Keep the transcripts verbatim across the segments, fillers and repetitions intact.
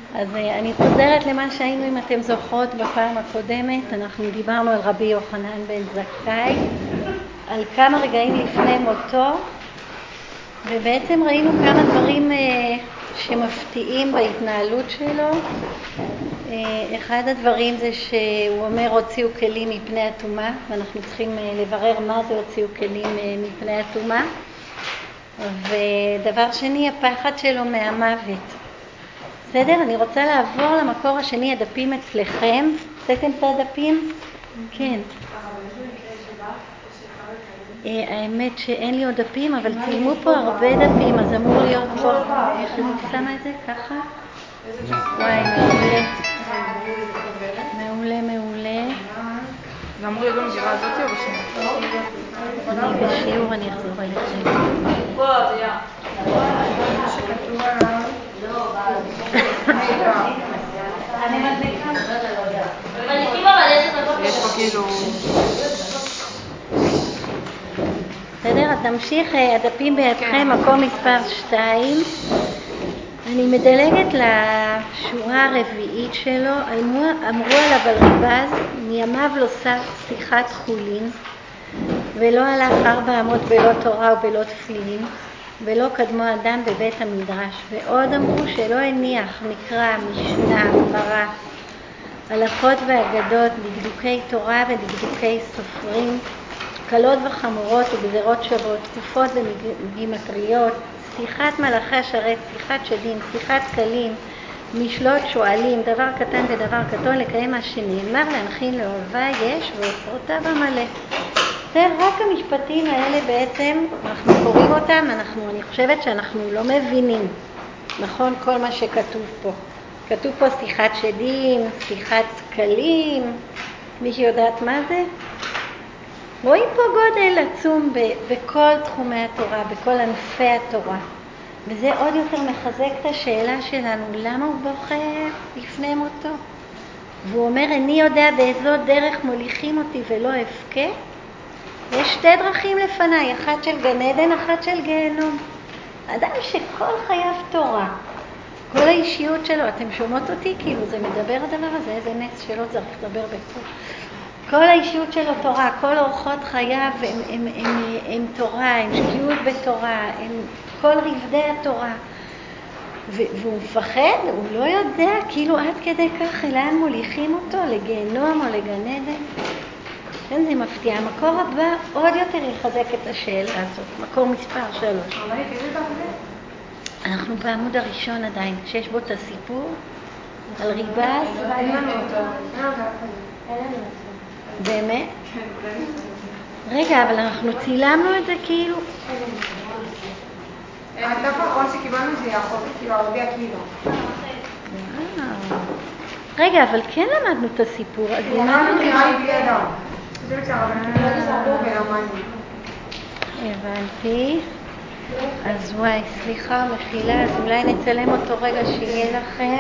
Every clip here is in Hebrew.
אז אני חוזרת למה שהיינו, אם אתם זוכרות, בפעם הקודמת. אנחנו דיברנו על רבי יוחנן בן זכאי, על כמה רגעים לפני מותו, ובעצם ראינו כמה דברים שמפתיעים בהתנהלות שלו. אחד הדברים זה שהוא אומר הוציאו כלים מפני הטומאה, ואנחנו צריכים לברר מה זה הוציאו כלים מפני הטומאה. ודבר שני, הפחד שלו מהמוות. בסדר? אני רוצה לעבור למקור השני, הדפים אצלכם. עשיתם את הדפים? כן. האמת שאין לי עוד דפים, אבל צילמו פה הרבה דפים, אז אמור להיות פה. איך אני שמה את זה? ככה? וואי, מעולה. מעולה, מעולה. זה אמור להיות במגירה הזאת או בשנייה? אני בשיעור, אני אחזור אליכם. שכתוב עליו אני מדליקה. יש פה כאילו... בסדר, אז נמשיך, הדפים בידכם, מקום מספר שתיים. אני מדלגת לשורה הרביעית שלו. אמרו עליו על ריבז, מימיו לא שיחת חולין, ולא הלך ארבע אמות בלא תורה ובלא תפילין, ולא קדמו אדם בבית המדרש. ועוד אמרו שלא הניח מקרא, משנה, גמרא, הלכות ואגדות, דקדוקי תורה ודקדוקי סופרים, קלות וחמורות וגזרות שוות, תקופות וגימטריות, שיחת מלאכי השרת, שיחת שדים, שיחת קלים, משלות שואלים, דבר קטן ודבר קטון, לקיים מה שנאמר, להנחין לאוהבה יש ואוצרותיו המלא. זה רק המשפטים האלה בעצם, אנחנו קוראים אותם, אנחנו, אני חושבת שאנחנו לא מבינים, נכון, כל מה שכתוב פה. כתוב פה שיחת שדים, שיחת קלים, מי שיודעת מה זה? רואים פה גודל עצום בכל תחומי התורה, בכל ענפי התורה. וזה עוד יותר מחזק את השאלה שלנו, למה הוא בוכה לפני מותו? והוא אומר, אני יודע באיזו דרך מוליכים אותי ולא אבכה. יש שתי דרכים לפניי, אחת של גן עדן, אחת של גיהנום. אדם שכל חייו תורה, כל האישיות שלו, אתם שומעות אותי? כאילו זה מדבר הדבר הזה, איזה נס שלא צריך לדבר בכל. כל האישיות שלו תורה, כל אורחות חייו הם, הם, הם, הם, הם תורה, הם שקיעות בתורה, הם כל רבדי התורה. והוא מפחד, הוא לא יודע, כאילו עד כדי כך לאן מוליכים אותו, לגיהנום או לגן עדן. כן, זה מפתיע. המקור הבא עוד יותר יחזק את השאלה הזאת. מקור מספר שלוש. אנחנו בעמוד הראשון עדיין, שיש בו את הסיפור על ריבז. באמת? רגע, אבל אנחנו צילמנו את זה כאילו... הדף האחרון שקיבלנו זה יעקב, כאילו הרבי עקיבא. רגע, אבל כן למדנו את הסיפור. אז למדנו נראה לי בלי אדם. חושבת שהרבנים לא תזרקו ולמדנו. הבנתי. אז וואי, סליחה, מחילה, אז אולי נצלם אותו רגע שיהיה לכם.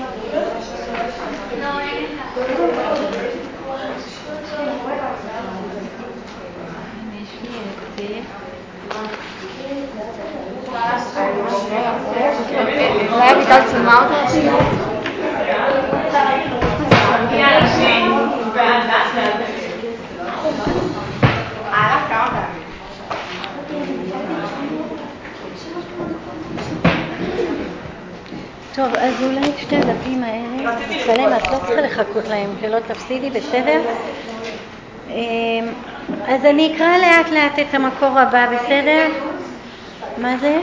יש לי את זה. אולי אביטל צילמה אותו עשינו? טוב, אז אולי את שתי הדפים האלה נצלם, את לא צריכה לחכות להם, שלא תפסידי, בסדר? אז אני אקרא לאט לאט את המקור הבא, בסדר? מה זה?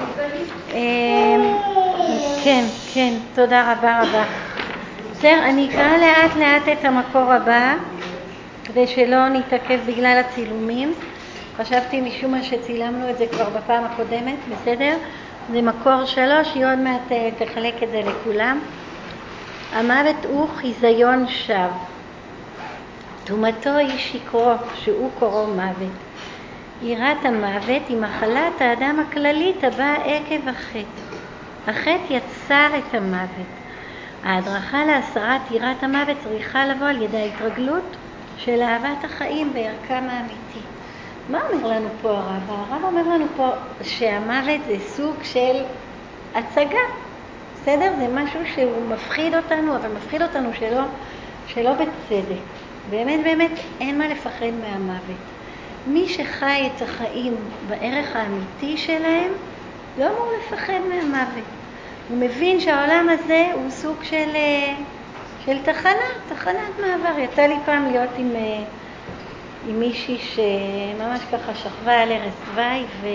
כן, כן, תודה רבה רבה. בסדר, אני אקרא לאט לאט את המקור הבא, כדי שלא נתעכב בגלל הצילומים. חשבתי משום מה שצילמנו את זה כבר בפעם הקודמת, בסדר? זה מקור שלוש, היא עוד מעט תחלק את זה לכולם. המוות הוא חיזיון שווא. תומתו היא שקרו, שהוא קורו מוות. יראת המוות היא מחלת האדם הכללית הבאה עקב החטא. החטא יצר את המוות. ההדרכה להסרת יראת המוות צריכה לבוא על ידי ההתרגלות של אהבת החיים בערכם האמיתי. מה אומר לנו פה הרב? הרב אומר לנו פה שהמוות זה סוג של הצגה. בסדר? זה משהו שהוא מפחיד אותנו, אבל מפחיד אותנו שלא, שלא בצדק. באמת באמת אין מה לפחד מהמוות. מי שחי את החיים בערך האמיתי שלהם, לא אמור לפחד מהמוות. הוא מבין שהעולם הזה הוא סוג של, של תחנה, תחנת מעבר. יצא לי פעם להיות עם, עם מישהי שממש ככה שכבה על ערש דווי, ו...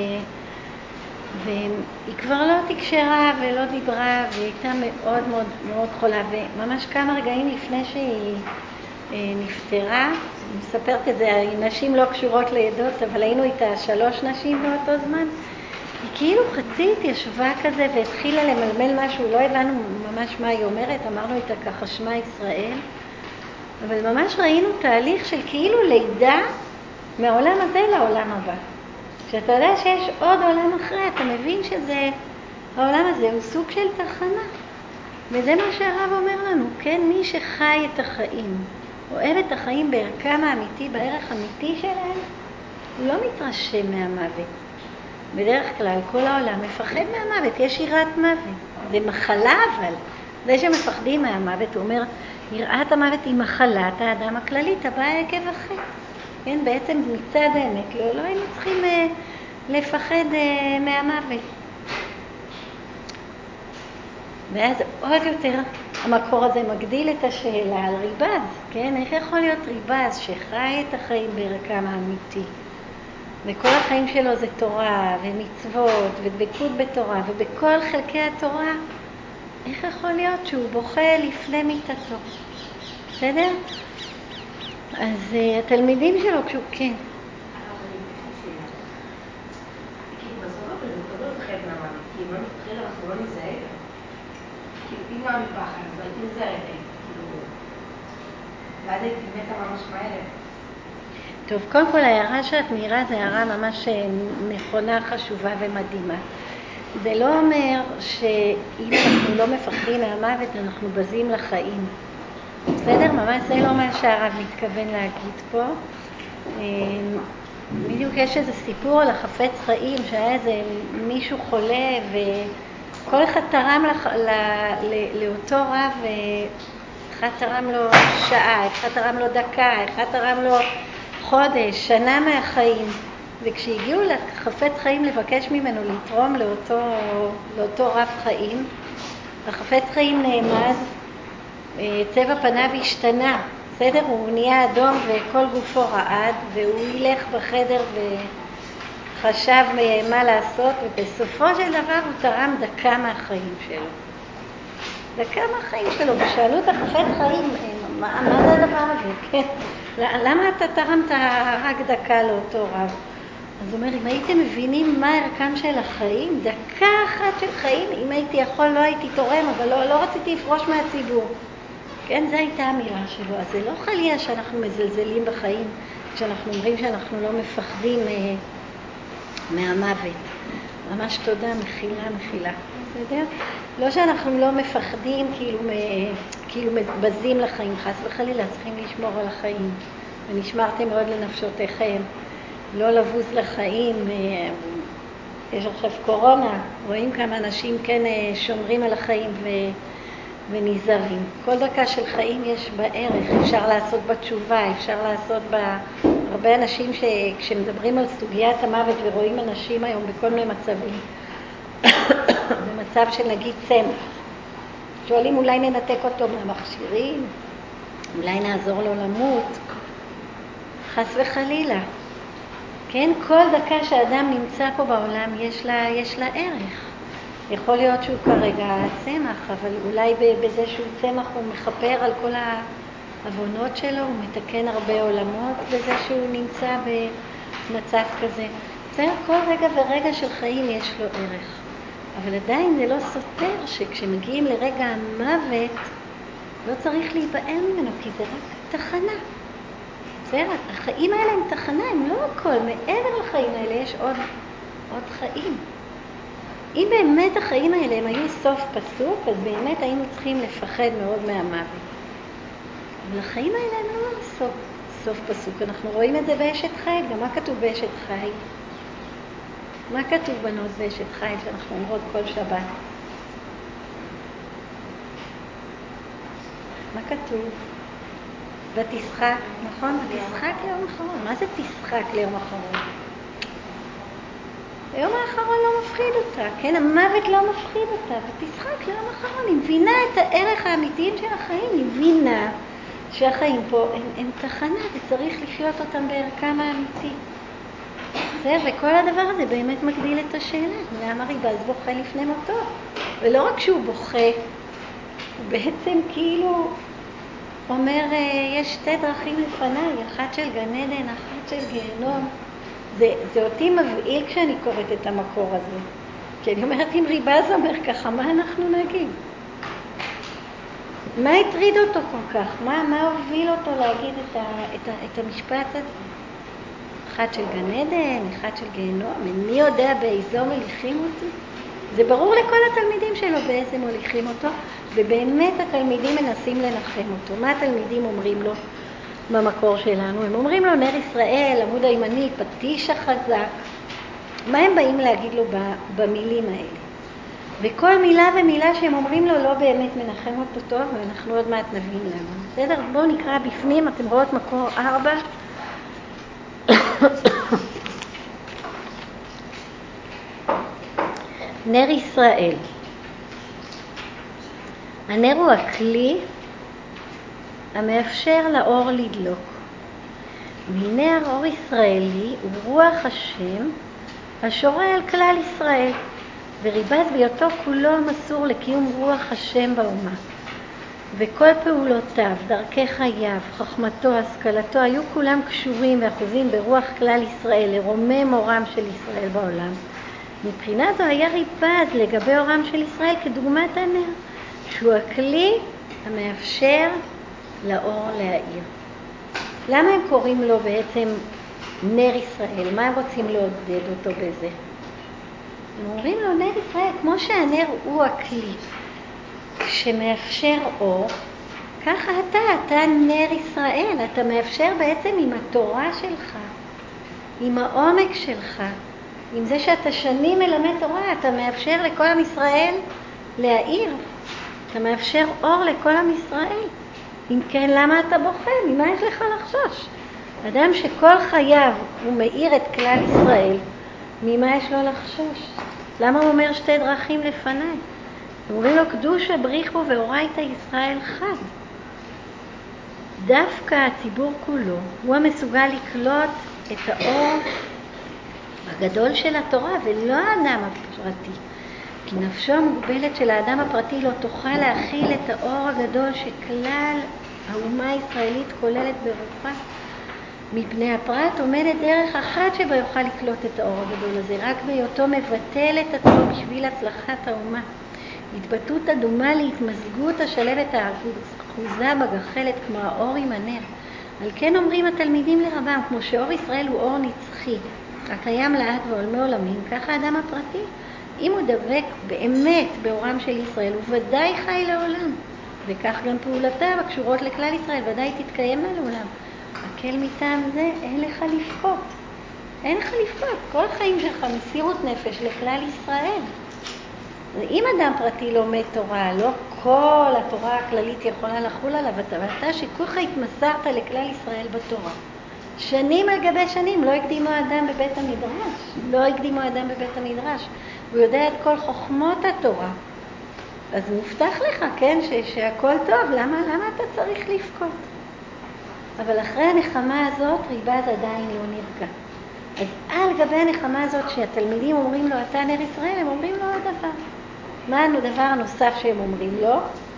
והיא כבר לא תקשרה ולא דיברה, והיא הייתה מאוד מאוד מאוד חולה, וממש כמה רגעים לפני שהיא נפטרה, אני מספרת את זה, נשים לא קשורות לידות, אבל היינו איתה שלוש נשים באותו זמן, היא כאילו חצית ישבה כזה והתחילה למלמל משהו, לא הבנו ממש מה היא אומרת, אמרנו איתה ככה שמע ישראל, אבל ממש ראינו תהליך של כאילו לידה מהעולם הזה לעולם הבא. כשאתה יודע שיש עוד עולם אחרי, אתה מבין שזה, העולם הזה הוא סוג של תחנה. וזה מה שהרב אומר לנו, כן? מי שחי את החיים, אוהב את החיים בערכם האמיתי, בערך אמיתי שלהם, הוא לא מתרשם מהמוות. בדרך כלל כל העולם מפחד מהמוות, יש יראת מוות. זה מחלה אבל. זה שמפחדים מהמוות, הוא אומר, יראת המוות היא מחלת האדם הכללית, הבאה עקב החטא. כן, בעצם מצד האמת, לא, לא היינו צריכים אה, לפחד אה, מהמוות. ואז עוד יותר המקור הזה מגדיל את השאלה על ריבז, כן? איך יכול להיות ריבז שחי את החיים בערכם האמיתי? וכל החיים שלו זה תורה ומצוות ודבקות בתורה ובכל חלקי התורה. איך יכול להיות שהוא בוכה לפני מיטתו? בסדר? אז uh, התלמידים שלו, כשהוא כן. כי בסוף זה לא מפחד מהמוות, כי אם לא נפחד אנחנו לא נזהר. אם לא מפחד, אז הייתי נזהרת, כאילו... ואז הייתי מתה ממש מהר. טוב, קודם כל ההערה שאת מעירה זה הערה ממש נכונה, חשובה ומדהימה. זה לא אומר שאם אנחנו לא מפחדים מהמוות אנחנו בזים לחיים. בסדר? ממש זה לא מה שהרב מתכוון להגיד פה. בדיוק יש איזה סיפור על החפץ חיים שהיה איזה מישהו חולה וכל אחד תרם לח... ל... ל... לאותו רב, אחד תרם לו שעה, אחד תרם לו דקה, אחד תרם לו חודש, שנה מהחיים. וכשהגיעו לחפץ חיים לבקש ממנו לתרום לאותו, לאותו רב חיים, החפץ חיים נעמד, צבע פניו השתנה, בסדר? הוא נהיה אדום וכל גופו רעד, והוא ילך בחדר וחשב מה לעשות, ובסופו של דבר הוא תרם דקה מהחיים שלו. דקה מהחיים שלו, ושאלו את החפץ חיים, מה, מה זה הדבר הזה? כן? למה אתה תרמת רק דקה לאותו רב? אז הוא אומר, אם הייתם מבינים מה ערכם של החיים, דקה אחת של חיים, אם הייתי יכול לא הייתי תורם, אבל לא, לא רציתי לפרוש מהציבור. כן, זו הייתה האמירה שלו. אז זה לא חלילה שאנחנו מזלזלים בחיים, כשאנחנו אומרים שאנחנו לא מפחדים אה, מהמוות. ממש תודה, מחילה, מחילה. בסדר? לא שאנחנו לא מפחדים, כאילו, כאילו בזים לחיים, חס וחלילה, צריכים לשמור על החיים. ונשמרתם מאוד לנפשותיכם. לא לבוז לחיים. יש עכשיו קורונה, רואים כמה אנשים כן שומרים על החיים ו... ונזהרים. כל דקה של חיים יש בה ערך, אפשר לעשות בה תשובה, אפשר לעשות בה... הרבה אנשים שכשמדברים על סוגיית המוות ורואים אנשים היום בכל מיני מצבים, במצב של נגיד צמח, שואלים אולי ננתק אותו מהמכשירים, אולי נעזור לו למות, חס וחלילה. כן, כל דקה שאדם נמצא פה בעולם יש לה, יש לה ערך. יכול להיות שהוא כרגע צמח, אבל אולי בזה שהוא צמח הוא מחפר על כל העוונות שלו, הוא מתקן הרבה עולמות בזה שהוא נמצא במצב כזה. בסדר, כל רגע ורגע של חיים יש לו ערך. אבל עדיין זה לא סותר שכשמגיעים לרגע המוות לא צריך להיבעל ממנו, כי זה רק תחנה. בסדר, החיים האלה הם תחנה, הם לא הכל. מעבר לחיים האלה יש עוד, עוד חיים. אם באמת החיים האלה הם היו סוף פסוק, אז באמת היינו צריכים לפחד מאוד מהמוות. אבל החיים האלה הם לא סוף, סוף פסוק. אנחנו רואים את זה באשת חיל. גם מה כתוב באשת חיל? מה כתוב בנות באשת חיל שאנחנו אומרות כל שבת? מה כתוב? ותשחק, נכון? ותשחק ליום אחרון. מה זה תשחק ליום אחרון? היום האחרון לא מפחיד אותה, כן? המוות לא מפחיד אותה, ותשחק ליום אחרון. היא מבינה את הערך האמיתיים של החיים, היא מבינה שהחיים פה הם, הם תחנה וצריך לחיות אותם בערכם האמיתי. זה, וכל הדבר הזה באמת מגדיל את השאלה. למה ריבז בוכה לפני מותו? ולא רק שהוא בוכה, הוא בעצם כאילו אומר, יש שתי דרכים לפניי, אחת של גן עדן, אחת של גיהנום. זה, זה אותי מבהיל כשאני קוראת את המקור הזה. כי אני אומרת, אם ריבז אומר ככה, מה אנחנו נגיד? מה הטריד אותו כל כך? מה, מה הוביל אותו להגיד את, ה, את, ה, את המשפט הזה? אחת של גן עדן, אחת של גיהנום. מי יודע באיזו מוליכים אותי? זה ברור לכל התלמידים שלו באיזה מוליכים אותו, ובאמת התלמידים מנסים לנחם אותו. מה התלמידים אומרים לו במקור שלנו? הם אומרים לו, נר ישראל, עמוד הימני, פטיש החזק. מה הם באים להגיד לו במילים האלה? וכל מילה ומילה שהם אומרים לו לא באמת מנחם אותו טוב, ואנחנו עוד מעט נבין למה. בסדר? בואו נקרא בפנים, אתם רואות מקור ארבע. נר ישראל. הנר הוא הכלי המאפשר לאור לדלוק. מנר אור ישראלי הוא רוח השם השורה על כלל ישראל, וריבז בהיותו כולו מסור לקיום רוח השם באומה. וכל פעולותיו, דרכי חייו, חכמתו, השכלתו, היו כולם קשורים ואחוזים ברוח כלל ישראל, לרומם אורם של ישראל בעולם. מבחינה זו היה ריבז לגבי אורם של ישראל כדוגמת הנר, שהוא הכלי המאפשר לאור להאיר. למה הם קוראים לו בעצם נר ישראל? מה הם רוצים לעודד אותו בזה? הם אומרים לו נר ישראל, כמו שהנר הוא הכלי שמאפשר אור, ככה אתה, אתה נר ישראל, אתה מאפשר בעצם עם התורה שלך, עם העומק שלך, עם זה שאתה שנים מלמד תורה, אתה מאפשר לכל עם ישראל להאיר, אתה מאפשר אור לכל עם ישראל. אם כן, למה אתה בוכה? ממה יש לך לחשוש? אדם שכל חייו הוא מאיר את כלל ישראל, ממה יש לו לחשוש? למה הוא אומר שתי דרכים לפניי? אומרים לו, קדוש הבריחו ואורייתא ישראל חד. דווקא הציבור כולו הוא המסוגל לקלוט את האור הגדול של התורה, ולא האדם הפרטי. כי נפשו המוגבלת של האדם הפרטי לא תוכל להכיל את האור הגדול שכלל האומה הישראלית כוללת ברוחה. מפני הפרט עומדת דרך אחת שבה יוכל לקלוט את האור הגדול הזה, רק בהיותו מבטל את עצמו בשביל הצלחת האומה. התבטאות הדומה להתמזגות השלבת האחוזה בגחלת כמו האור עם הנר. על כן אומרים התלמידים לרבם, כמו שאור ישראל הוא אור נצחי, הקיים לעד ועולמי עולמים, ככה האדם הפרטי, אם הוא דבק באמת באורם של ישראל, הוא ודאי חי לעולם. וכך גם פעולותיו הקשורות לכלל ישראל, ודאי תתקיימנה לעולם. הקל מטעם זה, אין לך לבכות. אין לך לבכות. כל החיים שלך מסירות נפש לכלל ישראל. אם אדם פרטי לומד תורה, לא כל התורה הכללית יכולה לחול עליו, ואתה שכולך התמסרת לכלל ישראל בתורה. שנים על גבי שנים לא הקדימו האדם בבית המדרש, לא הקדימו האדם בבית המדרש, הוא יודע את כל חוכמות התורה. אז מובטח לך, כן, ש- שהכל טוב, למה, למה אתה צריך לבכות? אבל אחרי הנחמה הזאת, ריבז עדיין לא נרגע. אז על גבי הנחמה הזאת שהתלמידים אומרים לו, אתה נר ישראל, הם אומרים לו עוד דבר. מה הדבר הנוסף שהם אומרים לו?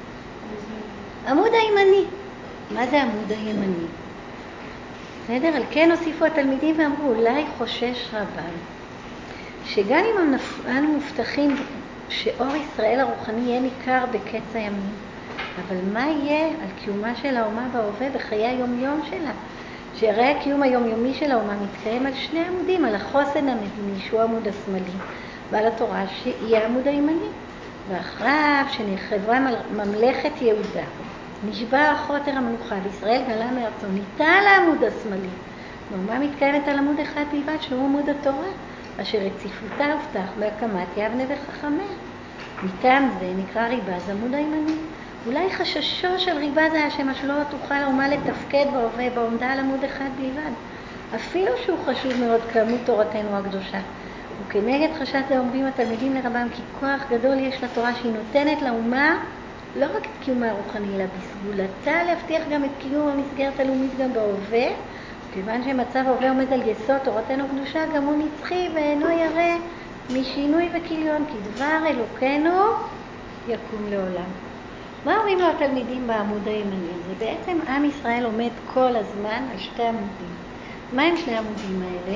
עמוד הימני. מה זה עמוד הימני? בסדר? על כן הוסיפו התלמידים ואמרו, אולי חושש רבם, שגם אם אנו מובטחים שאור ישראל הרוחני יהיה ניכר בקץ הימים, אבל מה יהיה על קיומה של האומה בהווה בחיי היום-יום שלה? שהרי הקיום היומיומי של האומה מתקיים על שני עמודים, על החוסן המדיני שהוא העמוד השמאלי, ועל התורה שיהיה העמוד הימני. ואחריו שנחרבה ממלכת יהודה, נשבע חוטר המלוכה וישראל גלה מארצו, ניטל העמוד השמאלי. האומה מתקיימת על עמוד אחד בלבד שהוא עמוד התורה, אשר רציפותה הובטח בהקמת יבנה וחכמיה. מטעם זה נקרא ריבז עמוד הימני. אולי חששו של ריבה זה היה שמשלו תוכל האומה לתפקד בהווה בעומדה על עמוד אחד בלבד. אפילו שהוא חשוב מאוד כעמוד תורתנו הקדושה. וכנגד חשש זה אומרים התלמידים לרבם כי כוח גדול יש לתורה שהיא נותנת לאומה לא רק את קיומה הרוחני אלא בסגולתה להבטיח גם את קיום המסגרת הלאומית גם בהווה. כיוון שמצב ההווה עומד על יסוד תורתנו הקדושה גם הוא נצחי ואינו ירא משינוי וכיליון כי דבר אלוקנו יקום לעולם. מה אומרים לו התלמידים בעמוד הימני? זה בעצם עם ישראל עומד כל הזמן על שתי עמודים. מה הם שני העמודים האלה?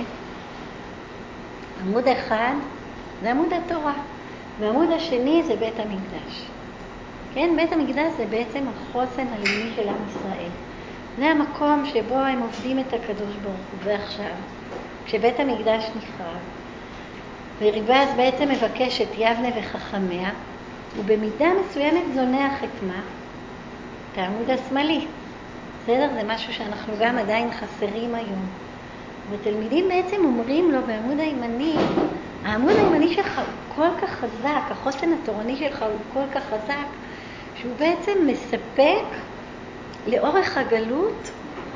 עמוד אחד זה עמוד התורה, והעמוד השני זה בית המקדש. כן, בית המקדש זה בעצם החוסן הלאומי של עם ישראל. זה המקום שבו הם עובדים את הקדוש ברוך הוא. ועכשיו, כשבית המקדש נחרב, וריב"ז בעצם מבקש את יבנה וחכמיה, ובמידה מסוימת זונח את מה? את העמוד השמאלי. בסדר? זה משהו שאנחנו גם עדיין חסרים היום. ותלמידים בעצם אומרים לו בעמוד הימני, העמוד הימני שלך הוא כל כך חזק, החוסן התורני שלך הוא כל כך חזק, שהוא בעצם מספק לאורך הגלות.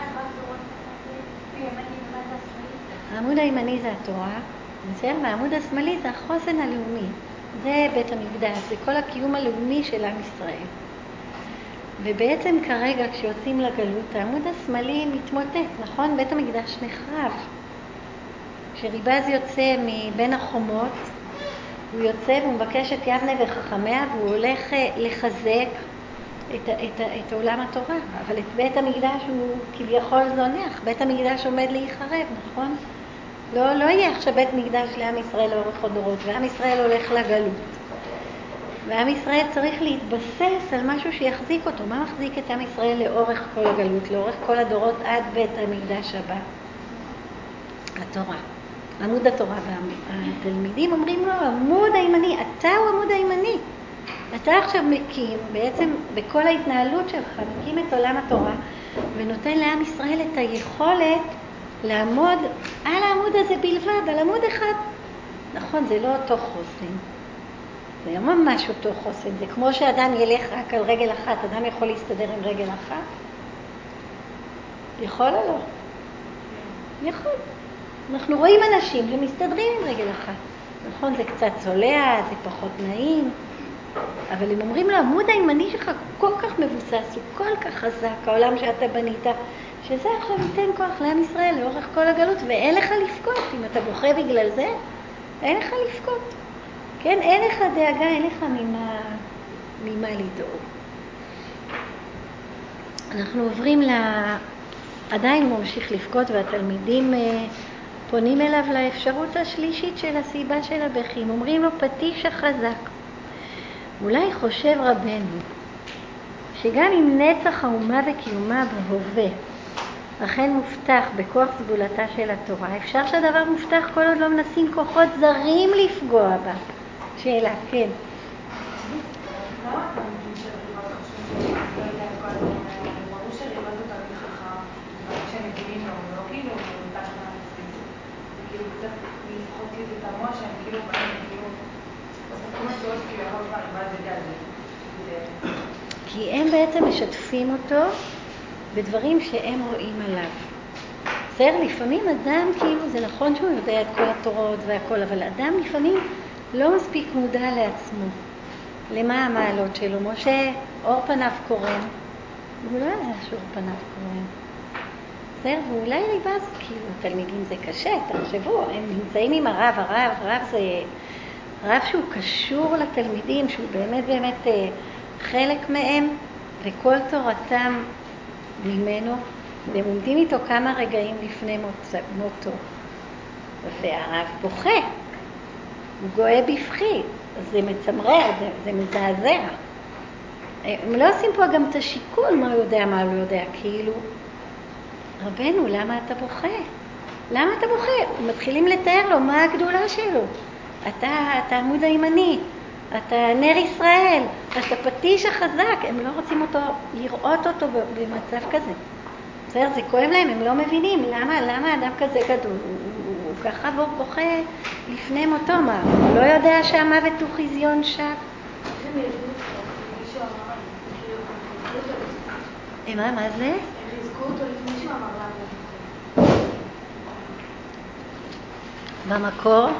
העמוד הימני זה התורה, בסדר? והעמוד השמאלי זה החוסן הלאומי. זה בית המקדש, זה כל הקיום הלאומי של עם ישראל. ובעצם כרגע כשיוצאים לגלות, העמוד השמאלי מתמוטט, נכון? בית המקדש נחרב. כשריב"ז יוצא מבין החומות, הוא יוצא והוא מבקש את יבנה וחכמיה, והוא הולך לחזק את, את, את עולם התורה. אבל את בית המקדש הוא כביכול זונח, בית המקדש עומד להיחרב, נכון? לא, לא יהיה עכשיו בית מקדש לעם ישראל לאורך הדורות, ועם ישראל הולך לגלות. ועם ישראל צריך להתבסס על משהו שיחזיק אותו. מה מחזיק את עם ישראל לאורך כל הגלות, לאורך כל הדורות עד בית המקדש הבא? התורה. עמוד התורה. והתלמידים אומרים לו, עמוד הימני, אתה הוא עמוד הימני. אתה עכשיו מקים, בעצם בכל ההתנהלות שלך, מקים את עולם התורה, ונותן לעם ישראל את היכולת לעמוד על העמוד הזה בלבד, על עמוד אחד. נכון, זה לא אותו חוסן. זה לא ממש אותו חוסן. זה כמו שאדם ילך רק על רגל אחת. אדם יכול להסתדר עם רגל אחת? יכול או לא? יכול. אנחנו רואים אנשים שמסתדרים עם רגל אחת. נכון, זה קצת צולע, זה פחות נעים. אבל הם אומרים לו, העמוד הימני שלך כל כך מבוסס, הוא כל כך חזק, העולם שאתה בנית, שזה עכשיו ייתן כוח לעם ישראל לאורך כל הגלות, ואין לך לפקוט. אם אתה בוכה בגלל זה, אין לך לפקוט. כן, אין לך דאגה, אין לך ממה, ממה לדאוג. אנחנו עוברים ל... עדיין הוא ממשיך לפקוט, והתלמידים פונים אליו לאפשרות השלישית של הסיבה של הבכים. אומרים לו, פטיש החזק. אולי חושב רבנו, שגם אם נצח האומה וקיומה בהווה, אכן מובטח בכוח סגולתה של התורה, אפשר שהדבר מובטח כל עוד לא מנסים כוחות זרים לפגוע בה. שאלה, כן. למה אתה מבין שריב"ז חושבים שלא יודע כל הדברים האלה? ברור שריב"ז הוא תלמיד חכם, דברים שמבינים לו, לא כאילו מתחת מהמציאות. זה כאילו קצת לפחות כאילו תמוה שהם כאילו באים וכאילו עושים משהו כאילו יכול כבר ריב"ז יודע על זה. כי הם בעצם משתפים אותו בדברים שהם רואים עליו. בסדר, לפעמים אדם כאילו, זה נכון שהוא יודע את כל התורות והכל, אבל אדם לפעמים לא מספיק מודע לעצמו. למה המעלות שלו? משה, אור פניו קורן. הוא לא יודע שאור פניו קורן. בסדר, ואולי ריב"ז, כאילו, תלמידים זה קשה, תחשבו, הם נמצאים עם הרב, הרב, הרב זה רב שהוא קשור לתלמידים, שהוא באמת באמת חלק מהם, וכל תורתם ממנו, והם עומדים איתו כמה רגעים לפני מותו. והרב בוכה, הוא גואה בבכי, זה מצמרר, זה, זה מזעזע. הם לא עושים פה גם את השיקול, מה הוא יודע, מה הוא לא יודע, כאילו, רבנו, למה אתה בוכה? למה אתה בוכה? מתחילים לתאר לו מה הגדולה שלו. אתה, אתה עמוד הימני, אתה נר ישראל, אתה פטיש החזק. הם לא רוצים אותו, לראות אותו במצב כזה. בסדר, זה כואב להם, הם לא מבינים. למה, למה אדם כזה גדול? הוא, הוא, הוא ככה בוכה לפני מותו, מה? הוא לא יודע שהמוות הוא חזיון שק? מישהו אמר, כאילו, מה, מה זה? חיזקו אותו לפני שהוא אמר לנו. במקור?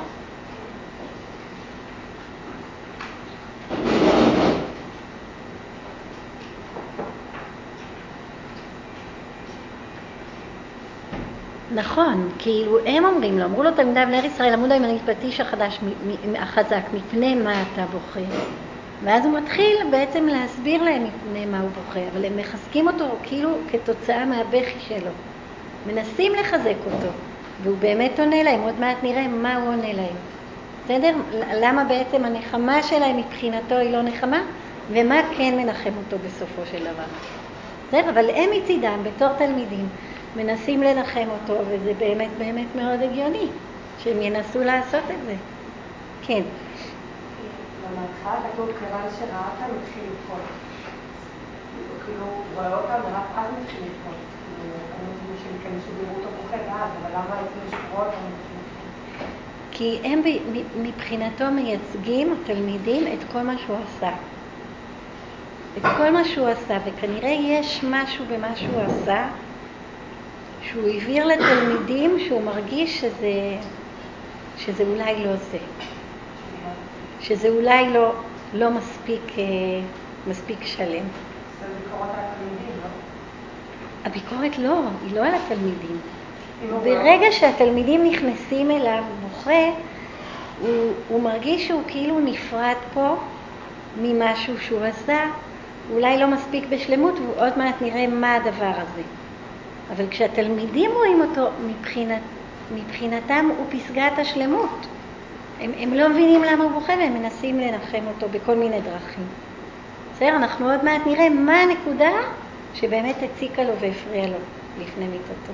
נכון, כאילו הם אומרים לו, אמרו לו תלמידיו בני ישראל, עמוד הימני פטיש החדש, החזק, מפני מה אתה בוחר? ואז הוא מתחיל בעצם להסביר להם מפני מה הוא בוחר, אבל הם מחזקים אותו כאילו כתוצאה מהבכי שלו. מנסים לחזק אותו, והוא באמת עונה להם, עוד מעט נראה מה הוא עונה להם. בסדר? למה בעצם הנחמה שלהם מבחינתו היא לא נחמה, ומה כן מנחם אותו בסופו של דבר. בסדר? אבל הם מצידם, בתור תלמידים, מנסים לנחם אותו, וזה באמת באמת מאוד הגיוני, שהם ינסו לעשות את זה. כן. במתחלה כתוב כיוון שראה אותם התחיל לפעול. כאילו, הוא רואה אותם ורק אז מתחיל לפעול. אני חושבת שכאלה שדיברו אותו בוחר אז, אבל למה אצלנו שרואה אותם מתחיל לפעול? כי הם מבחינתו מייצגים התלמידים את כל מה שהוא עשה. את כל מה שהוא עשה, וכנראה יש משהו במה שהוא עשה, שהוא העביר לתלמידים שהוא מרגיש שזה, שזה אולי לא זה. שזה אולי לא, לא מספיק, מספיק שלם. זה ביקורת על התלמידים, לא? הביקורת לא, היא לא על התלמידים. ברגע שהתלמידים נכנסים אליו בוכה, הוא, הוא מרגיש שהוא כאילו נפרד פה ממשהו שהוא עשה, אולי לא מספיק בשלמות, ועוד מעט נראה מה הדבר הזה. אבל כשהתלמידים רואים אותו, מבחינת, מבחינתם הוא פסגת השלמות. הם, הם לא מבינים למה הוא בוכה, והם מנסים לנחם אותו בכל מיני דרכים. בסדר, אנחנו עוד מעט נראה מה הנקודה שבאמת הציקה לו והפריע לו לפני מיתתו.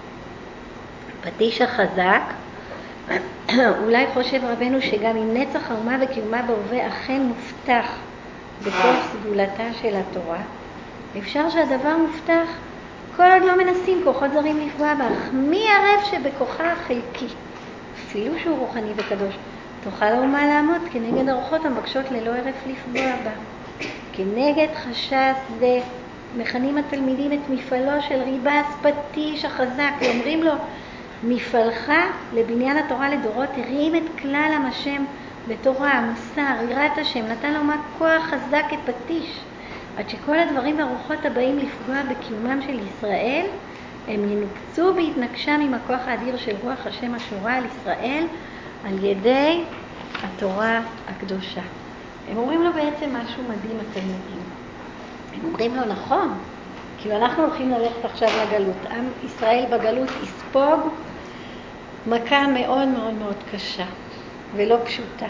פטיש החזק, אולי חושב רבנו שגם אם נצח האומה וקיומה בהווה אכן מובטח בכוח סגולתה של התורה, אפשר שהדבר מובטח כל עוד לא מנסים כוחות זרים לפגוע בה, אך מי ערב שבכוחה החלקי, אפילו שהוא רוחני וקדוש, תוכל האומה לעמוד כנגד הרוחות המבקשות ללא ערף לפגוע בה. כנגד חשש זה מכנים התלמידים את מפעלו של ריבס פטיש החזק, ואומרים לו, מפעלך לבניין התורה לדורות הרים את כלל עם השם בתורה, מוסר, יראת השם, נתן לאומה כוח חזק כפטיש, עד שכל הדברים והרוחות הבאים לפגוע בקיומם של ישראל, הם ינוקצו בהתנגשם עם הכוח האדיר של רוח השם השורה על ישראל, על ידי התורה הקדושה. הם אומרים לו בעצם משהו מדהים התלמידים. הם אומרים לו נכון, כאילו אנחנו הולכים ללכת עכשיו לגלות. עם ישראל בגלות יספוג מכה מאוד מאוד מאוד קשה ולא פשוטה.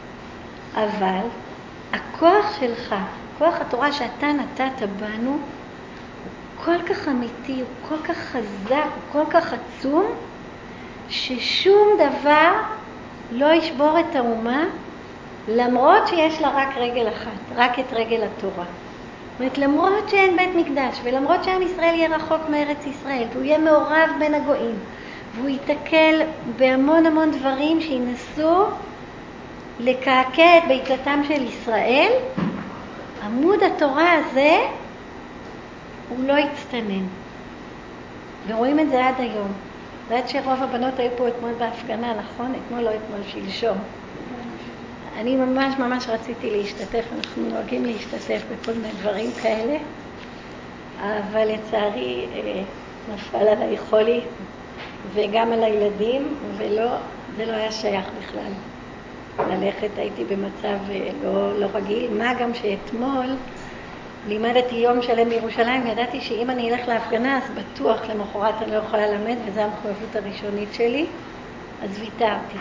אבל הכוח שלך, כוח התורה שאתה נתת בנו, הוא כל כך אמיתי, הוא כל כך חזק, הוא כל כך עצום, ששום דבר לא ישבור את האומה, למרות שיש לה רק רגל אחת, רק את רגל התורה. זאת אומרת, למרות שאין בית מקדש, ולמרות שעם ישראל יהיה רחוק מארץ ישראל, והוא יהיה מעורב בין הגויים, והוא ייתקל בהמון המון דברים שינסו לקעקע את ביתתם של ישראל, עמוד התורה הזה הוא לא יצטנן. ורואים את זה עד היום. ועד שרוב הבנות היו פה אתמול בהפגנה, נכון? אתמול לא אתמול, שלשום. אני ממש ממש רציתי להשתתף, אנחנו נוהגים להשתתף בכל מיני דברים כאלה, אבל לצערי נפל עליי חולי וגם על הילדים, ולא, זה לא היה שייך בכלל. ללכת הייתי במצב לא, לא רגיל, מה גם שאתמול לימדתי יום שלם בירושלים, וידעתי שאם אני אלך להפגנה אז בטוח למחרת אני לא יכולה ללמד, וזו המחויבות הראשונית שלי, אז ויתרתי.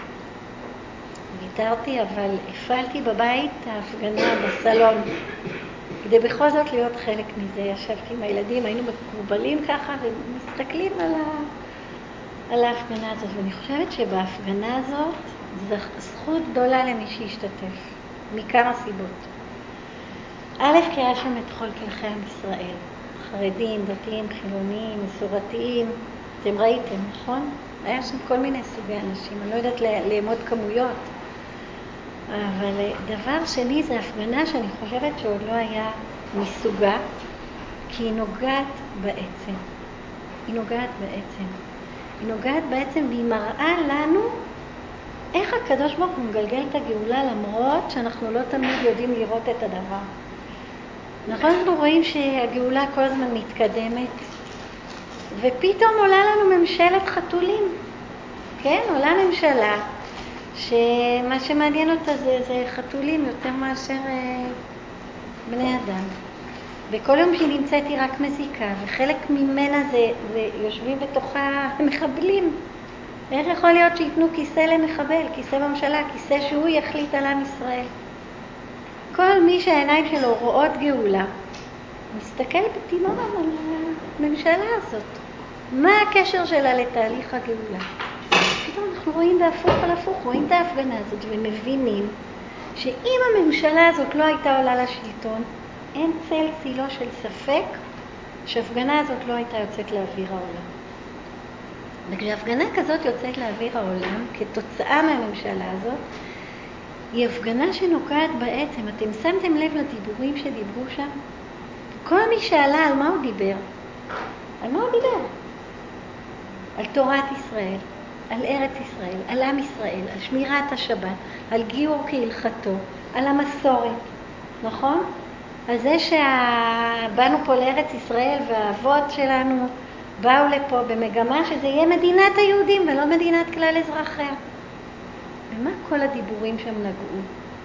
ויתרתי, אבל הפעלתי בבית ההפגנה בסלון, כדי בכל זאת להיות חלק מזה. ישבתי עם הילדים, היינו מקובלים ככה ומסתכלים על, ה... על ההפגנה הזאת, ואני חושבת שבהפגנה הזאת זו זכות גדולה למי שישתתף, מכמה סיבות. א', כי היה שם את כל כלכי עם ישראל, חרדים, דתיים, חילונים, מסורתיים, אתם ראיתם, נכון? היה שם כל מיני סוגי אנשים, אני לא יודעת לאמוד כמויות, אבל דבר שני זה הפגנה שאני חושבת שעוד לא היה מסוגה, כי היא נוגעת בעצם. היא נוגעת בעצם. היא נוגעת בעצם והיא מראה לנו איך הקדוש ברוך הוא מגלגל את הגאולה למרות שאנחנו לא תמיד יודעים לראות את הדבר. נכון, אנחנו רואים שהגאולה כל הזמן מתקדמת, ופתאום עולה לנו ממשלת חתולים. כן, עולה ממשלה שמה שמעניין אותה זה, זה חתולים יותר מאשר אה, בני אדם. וכל יום שהיא נמצאת היא רק מזיקה, וחלק ממנה זה, זה יושבים בתוכה מחבלים. איך יכול להיות שיתנו כיסא למחבל, כיסא בממשלה, כיסא שהוא יחליט על עם ישראל? כל מי שהעיניים שלו רואות גאולה, מסתכל בתימון על הממשלה הזאת. מה הקשר שלה לתהליך הגאולה? פתאום אנחנו רואים בהפוך על הפוך, רואים את ההפגנה הזאת ומבינים שאם הממשלה הזאת לא הייתה עולה לשלטון, אין צל צילו של ספק שההפגנה הזאת לא הייתה יוצאת לאוויר העולם. וכשהפגנה כזאת יוצאת לאוויר העולם, כתוצאה מהממשלה הזאת, היא הפגנה שנוגעת בעצם. אתם שמתם לב לדיבורים שדיברו שם? כל מי שאלה על מה הוא דיבר? על מה הוא דיבר? על תורת ישראל, על ארץ ישראל, על עם ישראל, על שמירת השבת, על גיור כהלכתו, על המסורת, נכון? על זה שבאנו פה לארץ ישראל והאבות שלנו באו לפה במגמה שזה יהיה מדינת היהודים ולא מדינת כלל אזרחיה. ומה כל הדיבורים שם נגעו?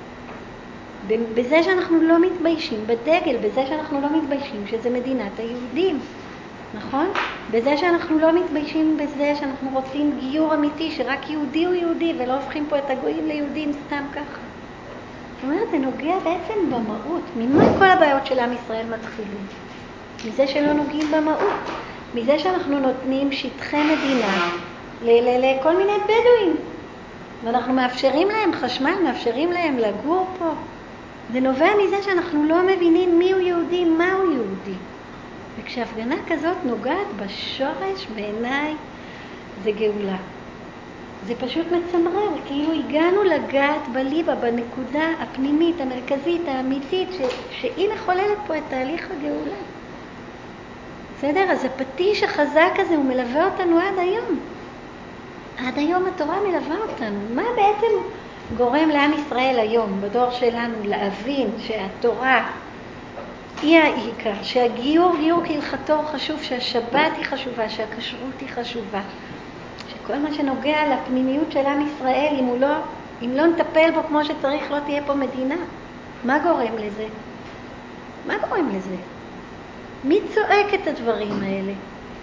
בזה שאנחנו לא מתביישים בדגל, בזה שאנחנו לא מתביישים שזה מדינת היהודים, נכון? בזה שאנחנו לא מתביישים בזה שאנחנו רוצים גיור אמיתי, שרק יהודי הוא יהודי ולא הופכים פה את הגויים ליהודים סתם ככה. זאת אומרת, זה נוגע בעצם במהות. ממה כל הבעיות של עם ישראל מתחילים? מזה שלא נוגעים במהות. מזה שאנחנו נותנים שטחי מדינה לכל מיני בדואים. ואנחנו מאפשרים להם חשמל, מאפשרים להם לגור פה. זה נובע מזה שאנחנו לא מבינים מי הוא יהודי, מה הוא יהודי. וכשהפגנה כזאת נוגעת בשורש, בעיניי, זה גאולה. זה פשוט מצמרר, כאילו הגענו לגעת בליבה, בנקודה הפנימית, המרכזית, האמיתית, ש... שהיא מחוללת פה את תהליך הגאולה. בסדר? אז הפטיש החזק הזה הוא מלווה אותנו עד היום. עד היום התורה מלווה אותנו. מה בעצם גורם לעם ישראל היום, בדור שלנו, להבין שהתורה היא העיקר, שהגיור, גיור כהלכתו חשוב, שהשבת היא חשובה, שהכשרות היא חשובה, שכל מה שנוגע לפנימיות של עם ישראל, אם, הוא לא, אם לא נטפל בו כמו שצריך, לא תהיה פה מדינה. מה גורם לזה? מה גורם לזה? מי צועק את הדברים האלה?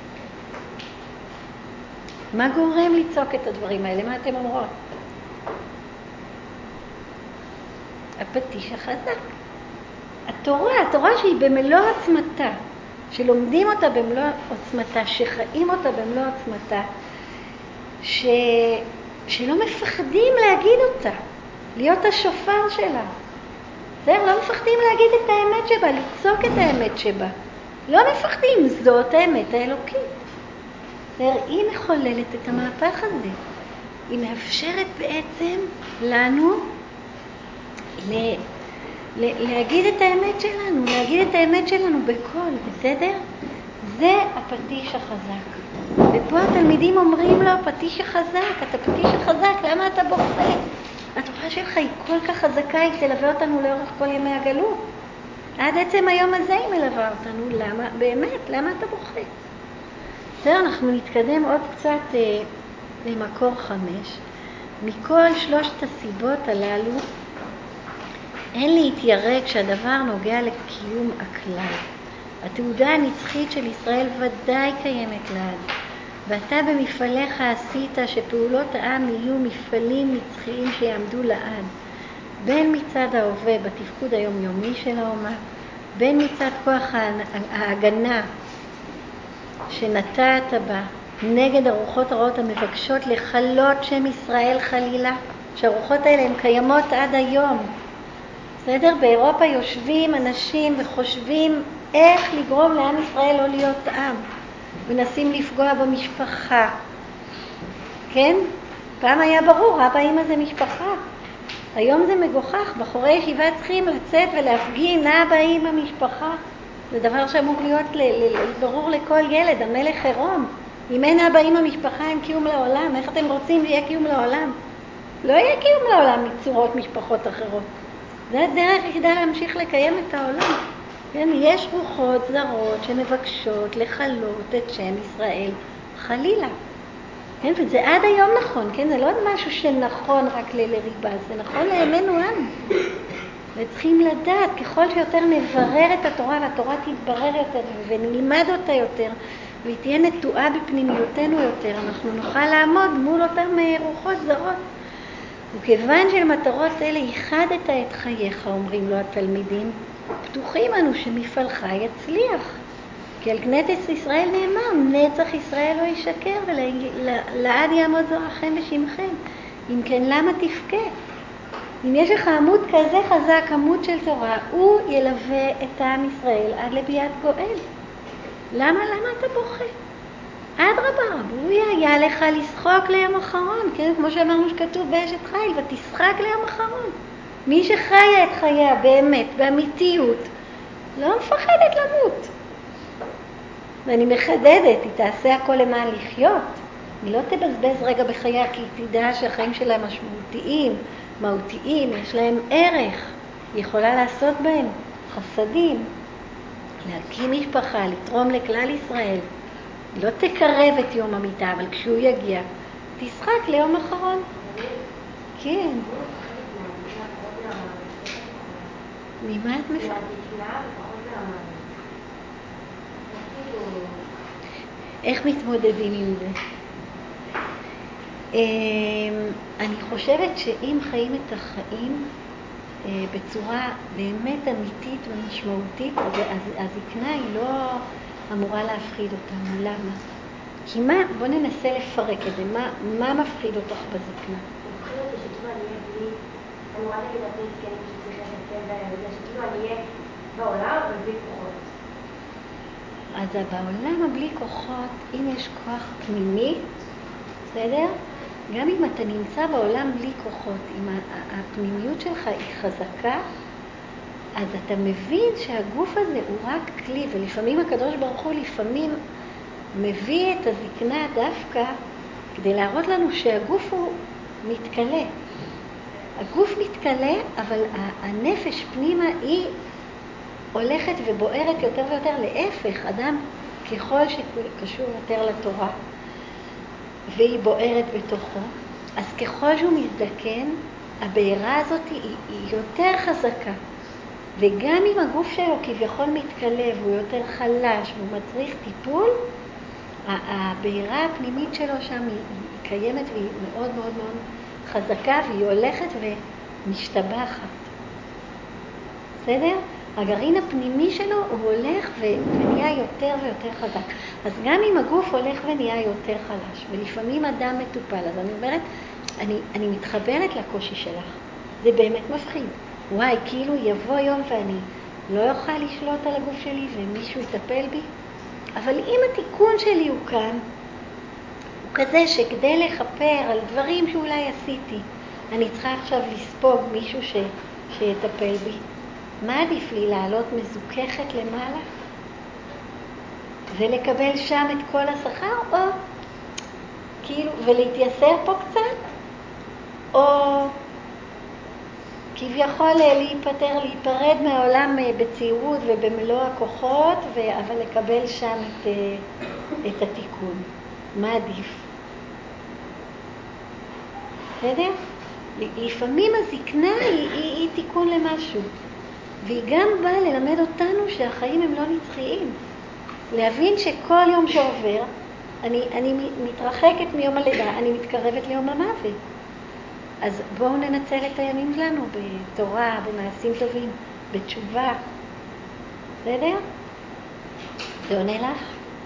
מה גורם לצעוק את הדברים האלה? מה אתם אומרות? הפטיש החזק. התורה, התורה שהיא במלוא עוצמתה, שלומדים אותה במלוא עוצמתה, שחיים אותה במלוא עוצמתה, ש... שלא מפחדים להגיד אותה, להיות השופר שלה. זהו, לא מפחדים להגיד את האמת שבה, לצעוק את האמת שבה. לא מפחדים, זאת האמת האלוקית. היא מחוללת את המהפך הזה. היא מאפשרת בעצם לנו ל... להגיד את האמת שלנו, להגיד את האמת שלנו בקול, בסדר? זה הפטיש החזק. ופה התלמידים אומרים לו, הפטיש החזק, אתה פטיש החזק, למה אתה בוכה? התורה שלך היא כל כך חזקה, היא תלווה אותנו לאורך כל ימי הגלות. עד עצם היום הזה היא מלווה אותנו, למה? באמת, למה אתה בוכה? בסדר, אנחנו נתקדם עוד קצת אה, למקור חמש. מכל שלושת הסיבות הללו, אין להתיירא כשהדבר נוגע לקיום הכלל. התעודה הנצחית של ישראל ודאי קיימת לעד. ואתה במפעליך עשית שפעולות העם יהיו מפעלים נצחיים שיעמדו לעד. בין מצד ההווה בתפקוד היומיומי של האומה, בין מצד כוח ההגנה שנטעת בה נגד הרוחות הרעות המבקשות לחלות שם ישראל חלילה, שהרוחות האלה הן קיימות עד היום. בסדר? באירופה יושבים אנשים וחושבים איך לגרום לעם ישראל לא להיות עם. מנסים לפגוע במשפחה. כן? פעם היה ברור, אבא אמא זה משפחה. היום זה מגוחך, בחורי ישיבה צריכים לצאת ולהפגין, אבא אמא משפחה. זה דבר שאמור להיות ל- ל- ל- ברור לכל ילד, המלך עירום. אם אין אבא עם המשפחה אין קיום לעולם, איך אתם רוצים שיהיה קיום לעולם? לא יהיה קיום לעולם מצורות משפחות אחרות. זה הדרך היחידה להמשיך לקיים את העולם. כן, יש רוחות זרות שמבקשות לחלות את שם ישראל חלילה. כן, וזה עד היום נכון, כן? זה לא משהו שנכון רק ל- לריבה, זה נכון לימינו אנו. וצריכים לדעת, ככל שיותר נברר את התורה, והתורה תתברר יותר ונלמד אותה יותר, והיא תהיה נטועה בפנימיותנו יותר, אנחנו נוכל לעמוד מול אותם רוחות זרות. וכיוון שלמטרות אלה ייחדת את חייך, אומרים לו התלמידים, פתוחים אנו שמפעלך יצליח. כי על כנסת ישראל נאמר, נצח ישראל לא ישקר ולעד יעמוד זרעכם ושמכם. אם כן, למה תבכה? אם יש לך עמוד כזה חזק, עמוד של תורה, הוא ילווה את עם ישראל עד לביאת גואל. למה? למה אתה בוכה? אדרבה, הוא היה לך לשחוק ליום אחרון, כן? כמו שאמרנו שכתוב באשת חיל, ותשחק ליום אחרון. מי שחיה את חייה באמת, באמיתיות, לא מפחדת למות. ואני מחדדת, היא תעשה הכל למען לחיות. היא לא תבזבז רגע בחייה, כי היא תדע שהחיים שלה משמעותיים, מהותיים, יש להם ערך. היא יכולה לעשות בהם חסדים, להקים משפחה, לתרום לכלל ישראל. היא לא תקרב את יום המיטה, אבל כשהוא יגיע, תשחק ליום אחרון. כן. ממה את מפחדת? איך מתמודדים עם זה? אני חושבת שאם חיים את החיים בצורה באמת אמיתית ומשמעותית, אז הזקנה היא לא אמורה להפחיד אותנו. למה? כי מה, בוא ננסה לפרק את זה. מה, מה מפחיד אותך בזקנה? מפחיד אותי שכאילו אני אהיה בלי, אני רואה נגיד הרבה זקנים שצריך לתקן בהם, וזה שכאילו אני אהיה בעולם ובלי כוחות. אז בעולם הבלי כוחות, אם יש כוח פנימי, בסדר? גם אם אתה נמצא בעולם בלי כוחות, אם הפנימיות שלך היא חזקה, אז אתה מבין שהגוף הזה הוא רק כלי, ולפעמים הקדוש ברוך הוא לפעמים מביא את הזקנה דווקא כדי להראות לנו שהגוף הוא מתקלה. הגוף מתקלה, אבל הנפש פנימה היא הולכת ובוערת יותר ויותר. להפך, אדם ככל שקשור יותר לתורה והיא בוערת בתוכו, אז ככל שהוא מזדקן, הבעירה הזאת היא, היא יותר חזקה. וגם אם הגוף שלו כביכול מתקלה והוא יותר חלש והוא מצריך טיפול, הבעירה הפנימית שלו שם היא, היא קיימת והיא מאוד מאוד מאוד חזקה, והיא הולכת ומשתבחת. בסדר? הגרעין הפנימי שלו הוא הולך ונהיה יותר ויותר חזק. אז גם אם הגוף הולך ונהיה יותר חלש, ולפעמים אדם מטופל, אז אני אומרת, אני, אני מתחברת לקושי שלך. זה באמת מפחיד. וואי, כאילו יבוא יום ואני לא אוכל לשלוט על הגוף שלי ומישהו יטפל בי. אבל אם התיקון שלי הוא כאן, הוא כזה שכדי לחפר על דברים שאולי עשיתי, אני צריכה עכשיו לספוג מישהו ש, שיטפל בי. מה עדיף לי, לעלות מזוכחת למעלה ולקבל שם את כל השכר, או כאילו ולהתייסר פה קצת, או כביכול להיפטר, להיפרד מהעולם בצעירות ובמלוא הכוחות, אבל לקבל שם את, את התיקון. מה עדיף? בסדר? לפעמים הזקנה היא, היא, היא תיקון למשהו. והיא גם באה ללמד אותנו שהחיים הם לא נצחיים. להבין שכל יום שעובר, אני, אני מתרחקת מיום הלידה, אני מתקרבת ליום המוות. אז בואו ננצל את הימים שלנו בתורה, במעשים טובים, בתשובה. בסדר? זה עונה לך?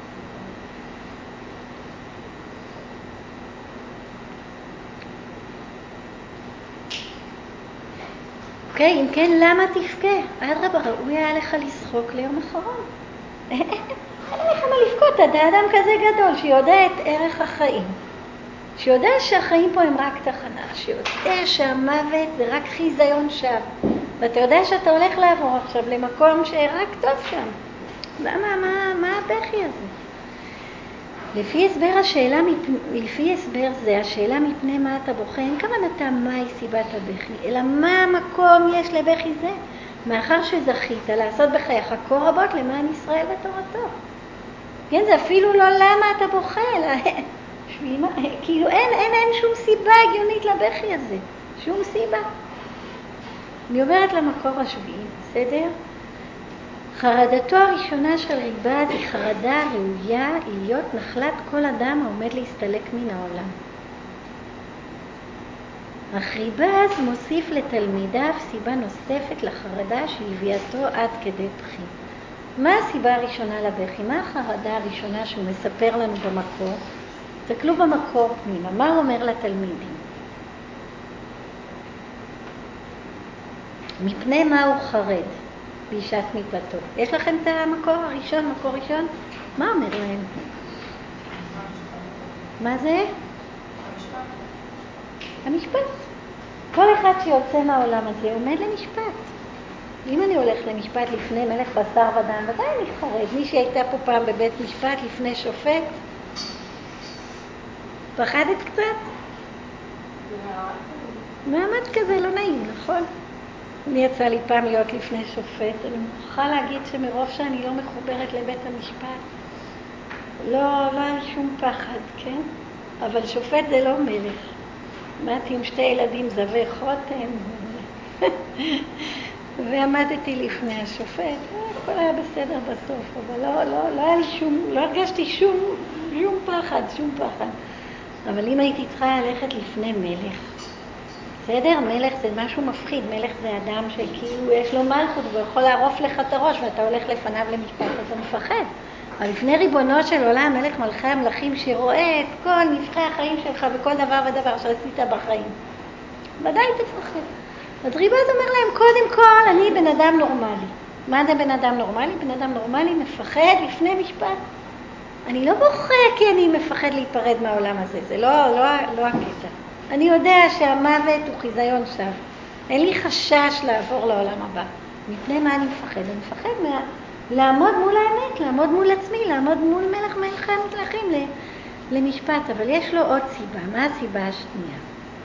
אוקיי, אם כן, למה תבכה? אדרבה, ראוי היה לך לשחוק ליום אחרון. אין לך מה לבכות, אתה אדם כזה גדול שיודע את ערך החיים. שיודע שהחיים פה הם רק תחנה, שיודע שהמוות זה רק חיזיון שם. ואתה יודע שאתה הולך לעבור עכשיו למקום שרק טוב שם. למה, מה, מה הבכי הזה? לפי הסבר השאלה, לפי הסבר זה, השאלה מפני מה אתה בוכה, אין כוונתה מהי סיבת הבכי, אלא מה המקום יש לבכי זה, מאחר שזכית לעשות בחייך כה רבות למען ישראל ותורתו. כן, זה אפילו לא למה אתה בוכה, אלא שבימה, כאילו אין, אין, אין שום סיבה הגיונית לבכי הזה, שום סיבה. אני עוברת למקור השביעי, בסדר? חרדתו הראשונה של ריב"ז היא חרדה ראויה להיות נחלת כל אדם העומד להסתלק מן העולם. אך ריב"ז מוסיף לתלמידיו סיבה נוספת לחרדה שהביאתו עד כדי בכי. מה הסיבה הראשונה לבכי? מה החרדה הראשונה שהוא מספר לנו במקור? תסתכלו במקור פנימה, מה הוא אומר לתלמידים? מפני מה הוא חרד בשעת מיתתו? יש לכם את המקור הראשון, מקור ראשון? מה אומר להם? מה זה? המשפט. המשפט. כל אחד שיוצא מהעולם הזה עומד למשפט. אם אני הולך למשפט לפני מלך בשר ודם, ודאי אני חרד. מי שהייתה פה פעם בבית משפט לפני שופט, פחדת קצת? מעמד כזה לא נעים, נכון? אני יצא לי פעם להיות לפני שופט, אני מוכרחה להגיד שמרוב שאני לא מחוברת לבית המשפט, לא, לא היה שום פחד, כן? אבל שופט זה לא מלך. עמדתי עם שתי ילדים זבי חותם, ועמדתי לפני השופט, הכל היה בסדר בסוף, אבל לא, לא, לא היה לי שום, לא הרגשתי שום, שום פחד, שום פחד. אבל אם הייתי צריכה ללכת לפני מלך, בסדר? מלך זה משהו מפחיד, מלך זה אדם שכאילו יש לו מלכות והוא יכול לערוף לך את הראש ואתה הולך לפניו למשפט, אז הוא מפחד. אבל לפני ריבונו של עולם, מלך מלכי המלכים שרואה את כל נבחי החיים שלך וכל דבר ודבר שעשית בחיים, ודאי תפחד. אז ריב"ז אומר להם, קודם כל, אני בן אדם נורמלי. מה זה בן אדם נורמלי? בן אדם נורמלי מפחד לפני משפט. אני לא בוכה כי אני מפחד להיפרד מהעולם הזה, זה לא, לא, לא הקטע. אני יודע שהמוות הוא חיזיון שווא. אין לי חשש לעבור לעולם הבא. מפני מה אני מפחד? אני מפחד מה... לעמוד מול האמת, לעמוד מול עצמי, לעמוד מול מלך מלכי המלכים למשפט. אבל יש לו עוד סיבה. מה הסיבה השנייה?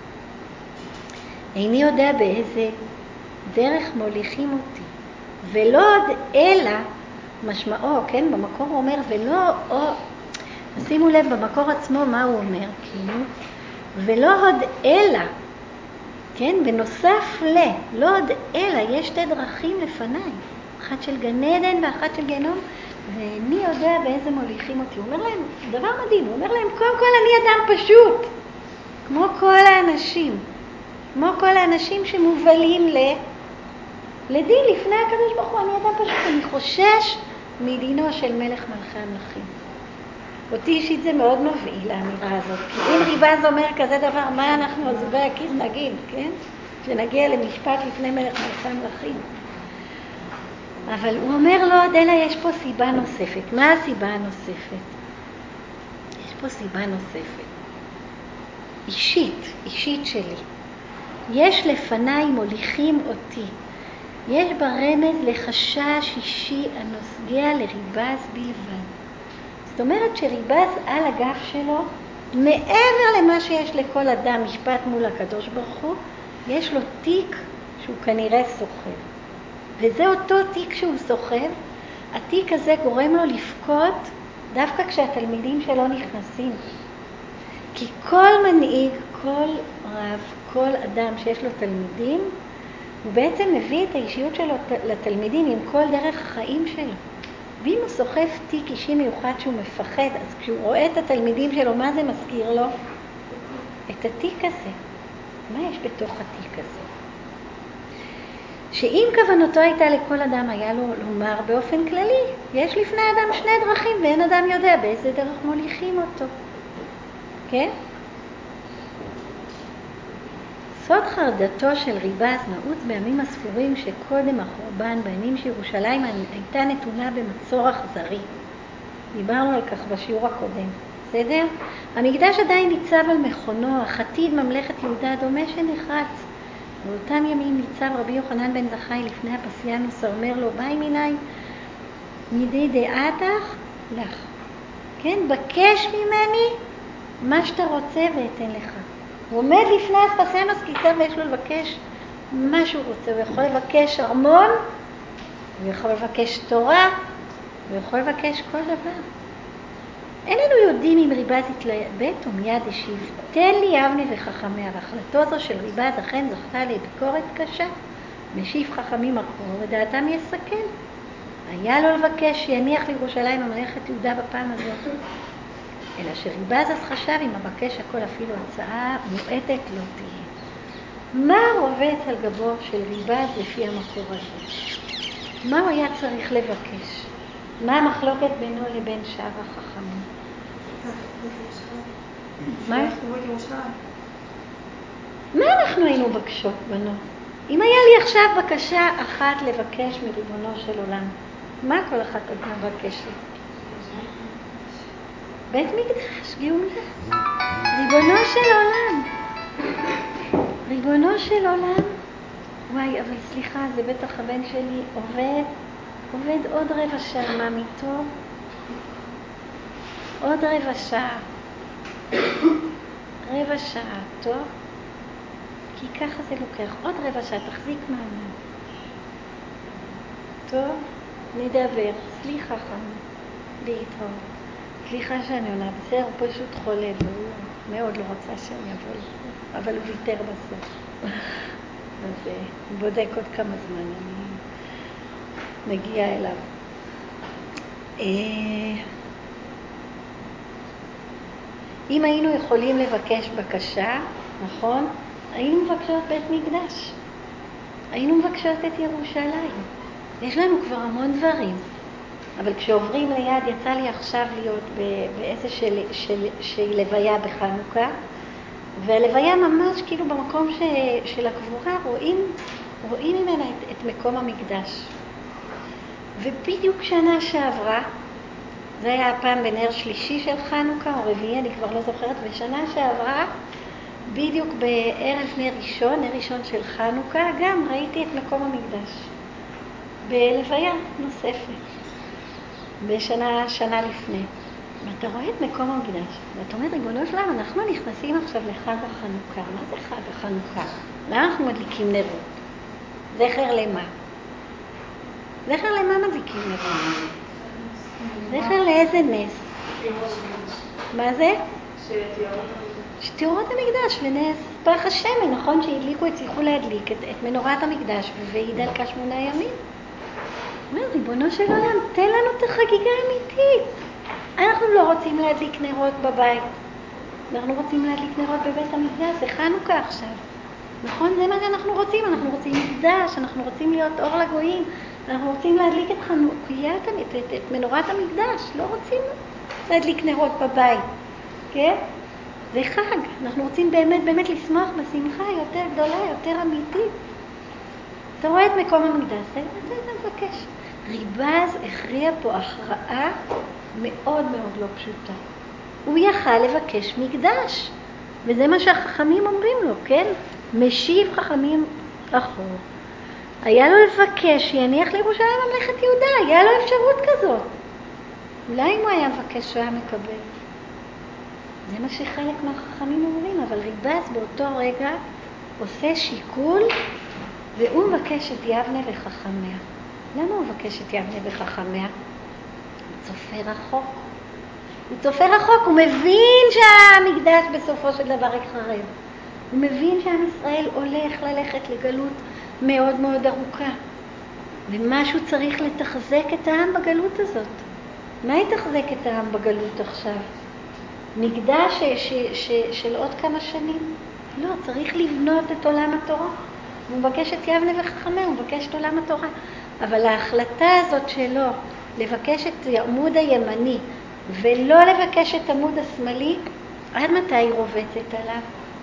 איני יודע באיזה דרך מוליכים אותי. ולא עוד אלא, משמעו, כן? במקור הוא אומר, ולא עוד... שימו לב במקור עצמו מה הוא אומר, כאילו, ולא עוד אלא, כן, בנוסף ל, לא עוד אלא, יש שתי דרכים לפניי, אחת של גן עדן ואחת של גיהנום, ואני יודע באיזה מוליכים אותי. הוא אומר להם, דבר מדהים, הוא אומר להם, קודם כל אני אדם פשוט, כמו כל האנשים, כמו כל האנשים שמובלים ל, לדין לפני הקדוש ברוך הוא, אני אדם פשוט, אני חושש מדינו של מלך מלכי המלכים. אותי אישית זה מאוד מביא לאמירה הזאת. כי אם ריב"ז אומר כזה דבר, מה אנחנו עזובי הכיס נגיד, כן? שנגיע למשפט לפני מלך מלכי המלכים. אבל הוא אומר לו, עוד אלא יש פה סיבה נוספת. מה הסיבה הנוספת? יש פה סיבה נוספת. אישית, אישית שלי. יש לפניי מוליכים אותי. יש ברמז לחשש אישי הנוסגע לריב"ז בלבד. זאת אומרת שריב"ז על הגף שלו, מעבר למה שיש לכל אדם משפט מול הקדוש ברוך הוא, יש לו תיק שהוא כנראה סוחב. וזה אותו תיק שהוא סוחב, התיק הזה גורם לו לפקוד דווקא כשהתלמידים שלו נכנסים. כי כל מנהיג, כל רב, כל אדם שיש לו תלמידים, הוא בעצם מביא את האישיות שלו לתלמידים עם כל דרך החיים שלו. ואם הוא סוחב תיק אישי מיוחד שהוא מפחד, אז כשהוא רואה את התלמידים שלו, מה זה מזכיר לו? את התיק הזה. מה יש בתוך התיק הזה? שאם כוונתו הייתה לכל אדם, היה לו לומר באופן כללי, יש לפני אדם שני דרכים, ואין אדם יודע באיזה דרך מוליכים אותו. כן? סוד חרדתו של ריב"ז נעוץ בימים הספורים שקודם החורבן, בימים שירושלים הייתה נתונה במצור אכזרי. דיברנו על כך בשיעור הקודם, בסדר? המקדש עדיין ניצב על מכונו, אך עתיד ממלכת יהודה דומה שנחרץ. באותם ימים ניצב רבי יוחנן בן זכאי לפני הפסיאנוס, אומר לו, באי מיני, מדי דעתך לך. כן, בקש ממני מה שאתה רוצה ואתן לך. הוא עומד לפני אספסיאנוס קיסר ויש לו לבקש מה שהוא רוצה. הוא יכול לבקש ארמון, הוא יכול לבקש תורה, הוא יכול לבקש כל דבר. איננו יודעים אם ריב"ז התלבט או מיד השיב, תן לי יבנה וחכמיה. והחלטו זו של ריב"ז אכן זכתה לביקורת קשה. משיב חכמים אחור ודעתם יסכל. היה לו לבקש שיניח לירושלים ממלכת יהודה בפעם הזאת. אלא שריב"ז אז חשב אם הבקש הכל אפילו הצעה מועטת לא תהיה. מה רובץ על גבו של ריב"ז לפי המקור הזה? מה הוא היה צריך לבקש? מה המחלוקת בינו לבין שאר החכמים? מה? מה אנחנו היינו בקשות בנו? אם היה לי עכשיו בקשה אחת לבקש מריבונו של עולם, מה כל אחת עוד מבקשת? בית מקדש, גאולה. ריבונו של עולם. ריבונו של עולם. וואי, אבל סליחה, זה בטח הבן שלי עובד, עובד עוד רבע שעה, מה מיתו? עוד רבע שעה. רבע שעה, טוב? כי ככה זה לוקח. עוד רבע שעה, תחזיק מעמד. טוב? נדבר. סליחה חמי. להתראות. סליחה שאני עונה, בסדר, הוא פשוט חולה והוא מאוד לא רוצה שאני אבוא לפה, אבל הוא ויתר בסוף. אז הוא בודק עוד כמה זמן, אני מגיעה אליו. אם היינו יכולים לבקש בקשה, נכון? היינו מבקשות בית מקדש. היינו מבקשות את ירושלים. יש לנו כבר המון דברים. אבל כשעוברים ליד, יצא לי עכשיו להיות באיזה של, של, של לוויה בחנוכה, והלוויה ממש כאילו במקום ש, של הקבורה רואים, רואים ממנה את, את מקום המקדש. ובדיוק שנה שעברה, זה היה הפעם בנר שלישי של חנוכה או רביעי, אני כבר לא זוכרת, ושנה שעברה, בדיוק בערב נר ראשון, נר ראשון של חנוכה, גם ראיתי את מקום המקדש. בלוויה נוספת. בשנה, שנה לפני. ואתה רואה את מקום המקדש, ואתה אומר, ריבונו שלם, אנחנו נכנסים עכשיו לחג החנוכה. מה זה חג החנוכה? למה אנחנו מדליקים נרות? זכר למה? זכר למה מדליקים נרות? זכר לאיזה נס? מה זה? שתיאורות המקדש ונס פח השמן, נכון שהדליקו, הצליחו להדליק את, את מנורת המקדש והיא דלקה שמונה ימים. אומר, ריבונו של עולם, תן לנו את החגיגה האמיתית. אנחנו לא רוצים להדליק נרות בבית. אנחנו רוצים להדליק נרות בבית המקדש, זה חנוכה עכשיו. נכון? זה מה שאנחנו רוצים. אנחנו רוצים מקדש, אנחנו רוצים להיות אור לגויים. אנחנו רוצים להדליק את חנוכיית, את, את, את מנורת המקדש. לא רוצים להדליק נרות בבית. כן? זה חג. אנחנו רוצים באמת באמת לשמוח בשמחה יותר גדולה, יותר אמיתית. אתה רואה את מקום המקדש, אתה מבקש. ריב"ז הכריע פה הכרעה מאוד מאוד לא פשוטה. הוא יכל לבקש מקדש, וזה מה שהחכמים אומרים לו, כן? משיב חכמים אחור. היה לו לבקש שיניח לירושלים ממלכת יהודה, היה לו אפשרות כזאת. אולי אם הוא היה מבקש שהוא היה מקבל. זה מה שחלק מהחכמים אומרים, אבל ריב"ז באותו רגע עושה שיקול, והוא מבקש את יבנה וחכמיה. למה הוא מבקש את יבנה וחכמיה? הוא צופה רחוק. הוא צופה רחוק, הוא מבין שהמקדש בסופו של דבר יחרב. הוא מבין שעם ישראל הולך ללכת לגלות מאוד מאוד ארוכה. ומשהו צריך לתחזק את העם בגלות הזאת. מה יתחזק את העם בגלות עכשיו? מקדש ש, ש, ש, של עוד כמה שנים? לא, צריך לבנות את עולם התורה. הוא מבקש את יבנה וחכמיה, הוא מבקש את עולם התורה. אבל ההחלטה הזאת שלו, לבקש את העמוד הימני, ולא לבקש את עמוד השמאלי, עד מתי היא רובצת עליו?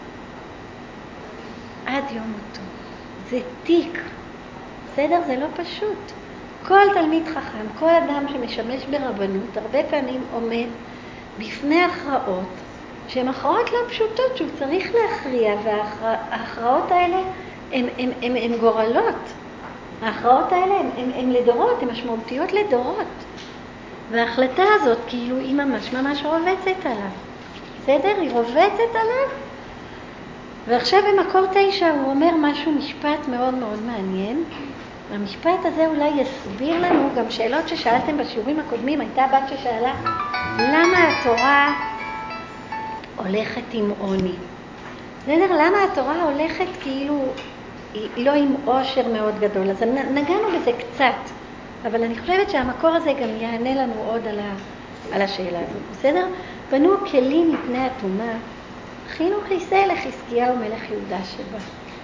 עד יום מותו. זה תיק. בסדר? זה לא פשוט. כל תלמיד חכם, כל אדם שמשמש ברבנות, הרבה פעמים עומד בפני הכרעות, שהן הכרעות לא פשוטות, שהוא צריך להכריע, וההכרעות האלה הן, הן, הן, הן גורלות. ההכרעות האלה הן, הן, הן לדורות, הן משמעותיות לדורות. וההחלטה הזאת כאילו היא ממש ממש רובצת עליו. בסדר? היא רובצת עליו. ועכשיו במקור תשע הוא אומר משהו, משפט מאוד מאוד מעניין. המשפט הזה אולי יסביר לנו גם שאלות ששאלתם בשיעורים הקודמים. הייתה בת ששאלה, למה התורה הולכת עם עוני? בסדר? למה התורה הולכת כאילו, היא לא עם עושר מאוד גדול? אז נגענו בזה קצת, אבל אני חושבת שהמקור הזה גם יענה לנו עוד על, ה, על השאלה הזאת. בסדר? בנו כלים מפני הטומאה, הכינו כיסא לחזקיהו מלך יהודה שבה.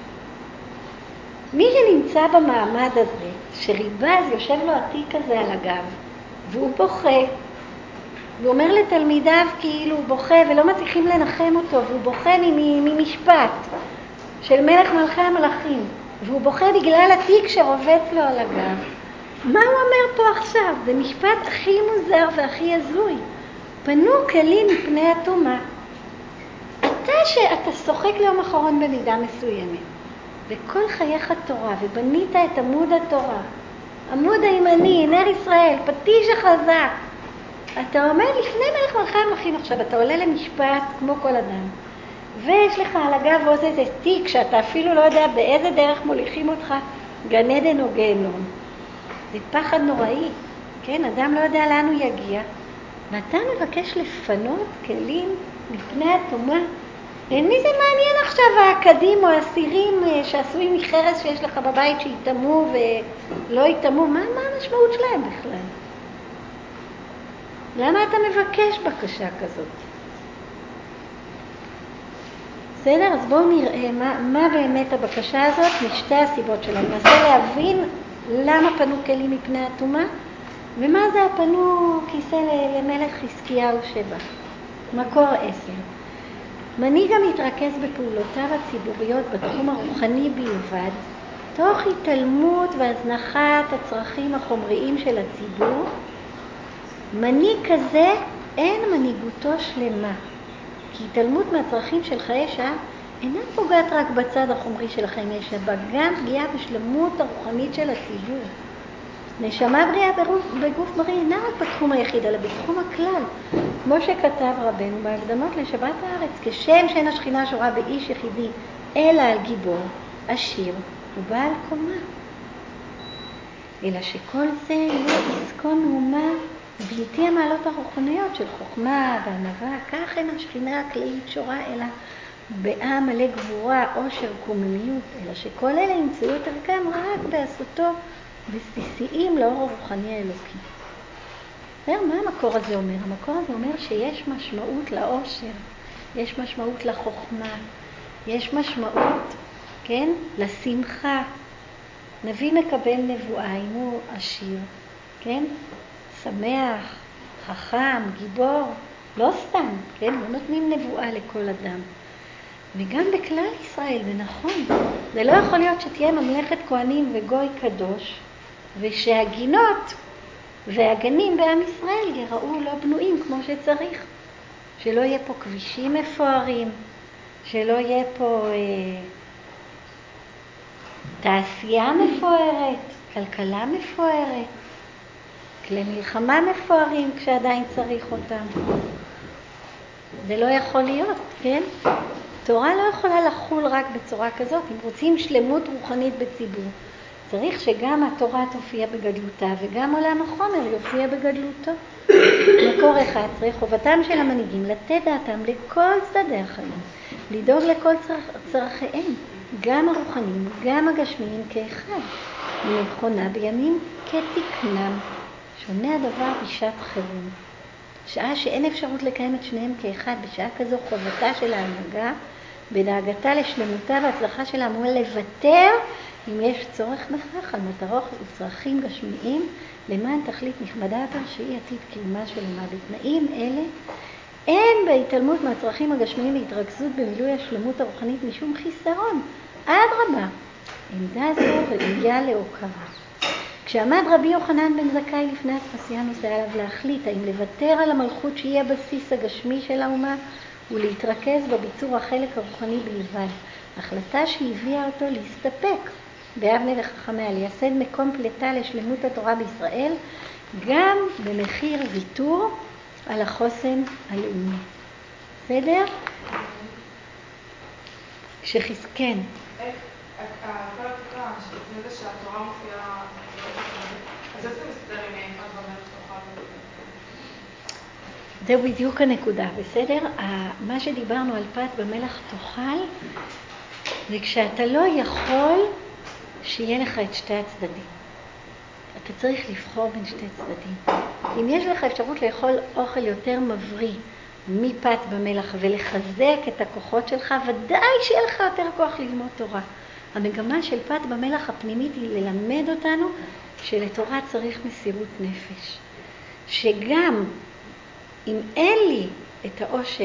מי שנמצא במעמד הזה, שריבז יושב לו התיק הזה על הגב, והוא בוכה, והוא אומר לתלמידיו כאילו הוא בוכה ולא מצליחים לנחם אותו, והוא בוכה ממשפט של מלך מלכי המלכים, והוא בוכה בגלל התיק שרובץ לו על הגב. מה הוא אומר פה עכשיו? זה משפט הכי מוזר והכי הזוי. פנו כלים מפני הטומאה. אתה שאתה שוחק ליום אחרון במידה מסוימת, וכל חייך תורה, ובנית את עמוד התורה, עמוד הימני, נר ישראל, פטיש החזק, אתה עומד לפני מלך מלכי המלכים עכשיו, אתה עולה למשפט כמו כל אדם, ויש לך על הגב עוד איזה תיק שאתה אפילו לא יודע באיזה דרך מוליכים אותך, גן עדן או גיהנום. זה פחד נוראי, כן? אדם לא יודע לאן הוא יגיע, ואתה מבקש לפנות כלים מפני הטומאה. מי זה מעניין עכשיו העקדים או הסירים שעשויים מחרס שיש לך בבית שיתאמו ולא יתאמו? מה, מה המשמעות שלהם בכלל? למה אתה מבקש בקשה כזאת? בסדר? אז בואו נראה מה, מה באמת הבקשה הזאת משתי הסיבות שלה. ננסה להבין למה פנו כלים מפני הטומאה, ומה זה הפנו כיסא למלך חזקיהו שבה. מקור עשר. מנהיג המתרכז בפעולותיו הציבוריות בתחום הרוחני בלבד, תוך התעלמות והזנחת הצרכים החומריים של הציבור, מנהיג כזה אין מנהיגותו שלמה, כי התעלמות מהצרכים של חיי שעה אינה פוגעת רק בצד החומרי של החיים, יש בה גם פגיעה בשלמות הרוחנית של הציבור. נשמה בריאה בגוף בריא אינה רק בתחום היחיד, אלא בתחום הכלל, כמו שכתב רבנו בהקדמות לשבת הארץ, כשם שאין השכינה שורה באיש יחידי, אלא על גיבור, עשיר ובעל קומה. אלא שכל זה לא יסכון מאומה בלתי המעלות הרוחניות של חוכמה וענווה, כך אין השכינה הכללית שורה, אלא בעם מלא גבורה, עושר, קוממיות, אלא שכל אלה ימצאו את ערכם רק בעשותו בסיסיים לאור הרוחני האלוקי. מה המקור הזה אומר? המקור הזה אומר שיש משמעות לעושר, יש משמעות לחוכמה, יש משמעות, כן, לשמחה. נביא מקבל נבואה, אם הוא עשיר, כן, שמח, חכם, גיבור, לא סתם, כן, לא נותנים נבואה לכל אדם. וגם בכלל ישראל, זה נכון, זה לא יכול להיות שתהיה ממלכת כהנים וגוי קדוש, ושהגינות והגנים בעם ישראל יראו לא בנויים כמו שצריך. שלא יהיה פה כבישים מפוארים, שלא יהיה פה אה, תעשייה מפוארת, כלכלה מפוארת, כלי מלחמה מפוארים כשעדיין צריך אותם. זה לא יכול להיות, כן? תורה לא יכולה לחול רק בצורה כזאת. אם רוצים שלמות רוחנית בציבור, צריך שגם התורה תופיע בגדלותה וגם עולם החומר יופיע בגדלותו. מקור אחד עשר, חובתם של המנהיגים לתת דעתם לכל צדדי החיים, לדאוג לכל צרכ... צרכיהם, גם הרוחניים, גם הגשמיים כאחד, ונכונה בימים כתקנם. שונה הדבר בשעת חירום. שעה שאין אפשרות לקיים את שניהם כאחד, בשעה כזו חובתה של ההנהגה, בדאגתה לשלמותה והצלחה שלה, אמורה לוותר אם יש צורך בכך על מטרות וצרכים גשמיים למען תכלית נכבדה יותר שהיא עתיד קיומה של אומה. בתנאים אלה אין בהתעלמות מהצרכים הגשמיים והתרכזות במילוי השלמות הרוחנית משום חיסרון. אדרבה, עמדה זו ראויה להוקרה. כשעמד רבי יוחנן בן זכאי לפני אספסיאנוס, היה עליו להחליט האם לוותר על המלכות שהיא הבסיס הגשמי של האומה ולהתרכז בביצור החלק הרוחני בלבד. החלטה שהביאה אותו להסתפק באבני וחכמיה, לייסד מקום פלטה לשלמות התורה בישראל, גם במחיר ויתור על החוסן הלאומי. בסדר? שחזקן. איך, כל התקרה, שזה שהתורה מופיעה, אז איך זה מסתדר עם פת במלך תאכל? זהו בדיוק הנקודה, בסדר? מה שדיברנו על פת במלך תאכל, זה כשאתה לא יכול שיהיה לך את שתי הצדדים. אתה צריך לבחור בין שתי צדדים. אם יש לך אפשרות לאכול אוכל יותר מבריא מפת במלח ולחזק את הכוחות שלך, ודאי שיהיה לך יותר כוח ללמוד תורה. המגמה של פת במלח הפנימית היא ללמד אותנו שלתורה צריך מסירות נפש. שגם אם אין לי את העושר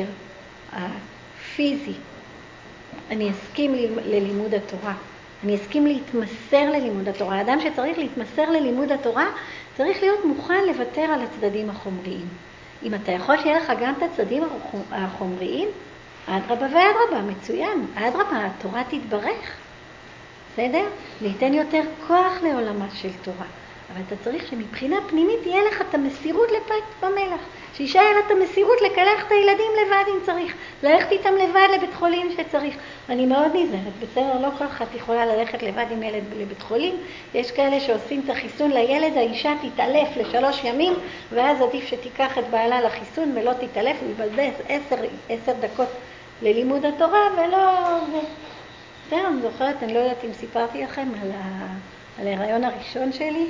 הפיזי, אני אסכים ללימוד התורה. אני אסכים להתמסר ללימוד התורה. האדם שצריך להתמסר ללימוד התורה, צריך להיות מוכן לוותר על הצדדים החומריים. אם אתה יכול שיהיה לך גם את הצדדים החומריים, אדרבה ואדרבה, מצוין. אדרבה, התורה תתברך. בסדר? ניתן יותר כוח לעולמה של תורה. אבל אתה צריך שמבחינה פנימית תהיה לך את המסירות לפת במלח. שאישה יהיה לה את המסירות לקלח את הילדים לבד אם צריך. ללכת איתם לבד לבית חולים שצריך. אני מאוד נזהרת, בסדר, לא כל אחת יכולה ללכת לבד עם ילד לבית חולים. יש כאלה שעושים את החיסון לילד, האישה תתעלף לשלוש ימים, ואז עדיף שתיקח את בעלה לחיסון ולא תתעלף, ובלבז עשר, עשר דקות ללימוד התורה, ולא... בסדר, אני זוכרת, אני לא יודעת אם סיפרתי לכם על, ה... על ההיריון הראשון שלי.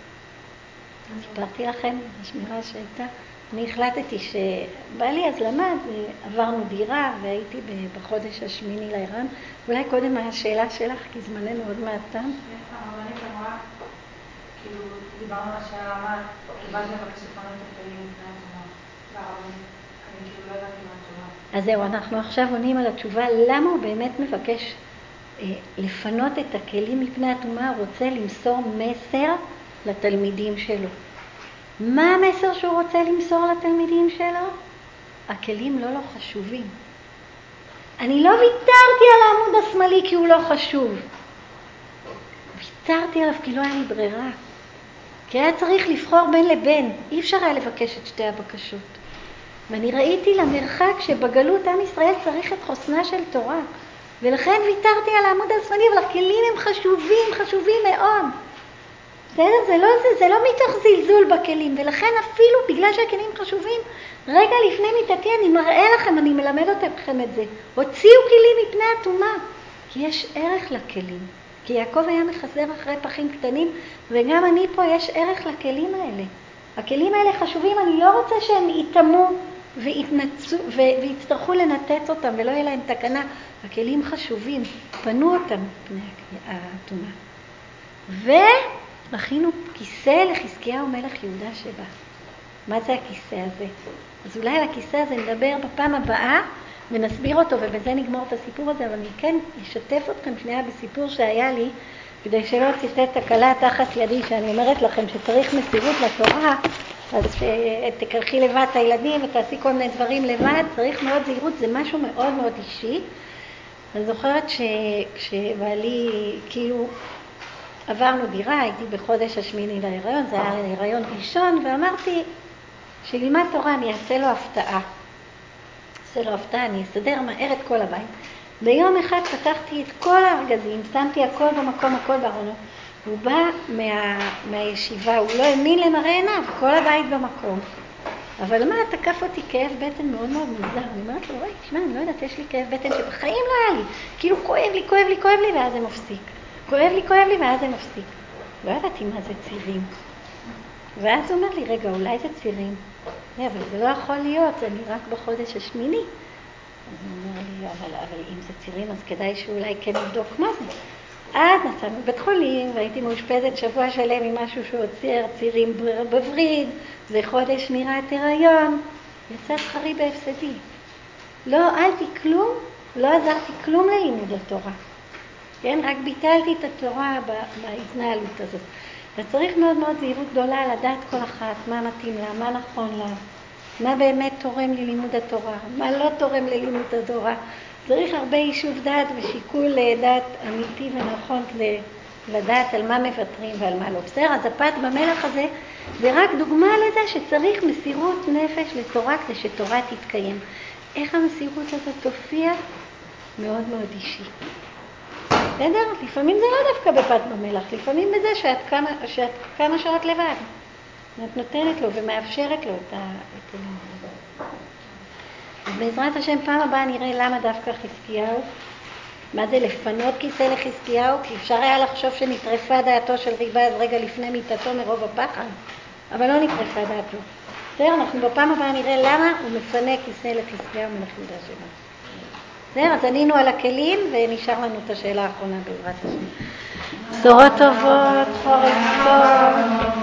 סיפרתי לכם, השמירה שהייתה. אני החלטתי שבא לי אז למד, עברנו דירה והייתי בחודש השמיני להיריון. אולי קודם השאלה שלך, כי זמננו עוד מעט תם. הרבנית אמרה, כאילו, דיברנו על השאלה מה, קיבלת מבקש לפנות את הכלים לפני התורה. והרבנית, אני כאילו לא ידעתי מה התשובה. אז זהו, אנחנו עכשיו עונים על התשובה, למה הוא באמת מבקש אה, לפנות את הכלים מפני הטומאה, הוא רוצה למסור מסר לתלמידים שלו. מה המסר שהוא רוצה למסור לתלמידים שלו? הכלים לא לא חשובים. אני לא ויתרתי על העמוד השמאלי כי הוא לא חשוב. ויתרתי עליו כי לא היה לי ברירה. כי היה צריך לבחור בין לבין. אי אפשר היה לבקש את שתי הבקשות. ואני ראיתי למרחק שבגלות עם ישראל צריך את חוסנה של תורה. ולכן ויתרתי על העמוד השמאלי, אבל הכלים הם חשובים, חשובים מאוד. בסדר? זה לא, זה, זה לא מתוך זלזול בכלים, ולכן אפילו בגלל שהכלים חשובים, רגע לפני מיטתי אני מראה לכם, אני מלמד אתכם את זה. הוציאו כלים מפני הטומאה, כי יש ערך לכלים. כי יעקב היה מחזר אחרי פחים קטנים, וגם אני פה יש ערך לכלים האלה. הכלים האלה חשובים, אני לא רוצה שהם יתאמו ויתנצו, ויצטרכו לנתץ אותם, ולא יהיה להם תקנה. הכלים חשובים, פנו אותם מפני הטומאה. ו... הכינו כיסא לחזקיהו מלך יהודה שבא. מה זה הכיסא הזה? אז אולי על הכיסא הזה נדבר בפעם הבאה ונסביר אותו, ובזה נגמור את הסיפור הזה, אבל אני כן אשתף אתכם שנייה בסיפור שהיה לי, כדי שלא תצא תקלה תחת ידי, שאני אומרת לכם שצריך מסירות לתורה, אז שתקלחי לבד את הילדים ותעשי כל מיני דברים לבד, צריך מאוד זהירות, זה משהו מאוד מאוד אישי. אני זוכרת שכשבעלי כאילו עברנו דירה, הייתי בחודש השמיני להיריון, זה היה להיריון ראשון, ואמרתי שילמד תורה אני אעשה לו הפתעה. אעשה לו הפתעה, אני אסדר מהר את כל הבית. ביום אחד פתחתי את כל הארגזים, שמתי הכל במקום, הכל בארונות. הוא בא מה, מהישיבה, הוא לא האמין למראה עיניו, כל הבית במקום. אבל מה, תקף אותי כאב בטן מאוד מאוד מוזר. אני אומרת לו, רואי, תשמע, אני לא יודעת, יש לי כאב בטן שבחיים לא היה לי. כאילו כואב לי, כואב לי, כואב לי, ואז זה מפסיק. כואב לי, כואב לי, ואז זה מפסיק. לא ידעתי מה זה צירים. ואז הוא אומר לי, רגע, אולי זה צירים. אבל זה לא יכול להיות, אני רק בחודש השמיני. אז הוא אומר לי, אבל, אבל אם זה צירים, אז כדאי שאולי כן נבדוק מה זה. עד נסענו בבית חולים, והייתי מאושפזת שבוע שלם עם משהו שעוצר צירים בווריד, זה חודש נראית הריון. יצא שכרי בהפסדי. לא עלתי כלום, לא עזרתי כלום ללימוד התורה. כן, רק ביטלתי את התורה בהתנהלות הזאת. וצריך מאוד מאוד זהירות גדולה לדעת כל אחת, מה מתאים לה, מה נכון לה, מה באמת תורם ללימוד התורה, מה לא תורם ללימוד התורה. צריך הרבה יישוב דעת ושיקול דעת אמיתי ונכון כדי לדעת על מה מוותרים ועל מה לא. בסדר, אז הפת במלח הזה זה רק דוגמה לזה שצריך מסירות נפש לתורה כדי שתורה תתקיים. איך המסירות הזאת תופיע? מאוד מאוד אישי. בסדר? לפעמים זה לא דווקא בפת במלח, לפעמים בזה שאת כמה, שאת כמה שעות לבד. ואת נותנת לו ומאפשרת לו את הלימוד. בעזרת השם פעם הבאה נראה למה דווקא חזקיהו, מה זה לפנות כיסא לחזקיהו, כי אפשר היה לחשוב שנטרפה דעתו של ריבז רגע לפני מיטתו מרוב הפחד, אבל לא נטרפה דעתו. בסדר, אנחנו בפעם הבאה נראה למה הוא מפנה כיסא לחזקיהו מלך יהודה שלו. בסדר, אז ענינו על הכלים ונשאר לנו את השאלה האחרונה בעזרת השם. בשורות טובות, חורף טוב.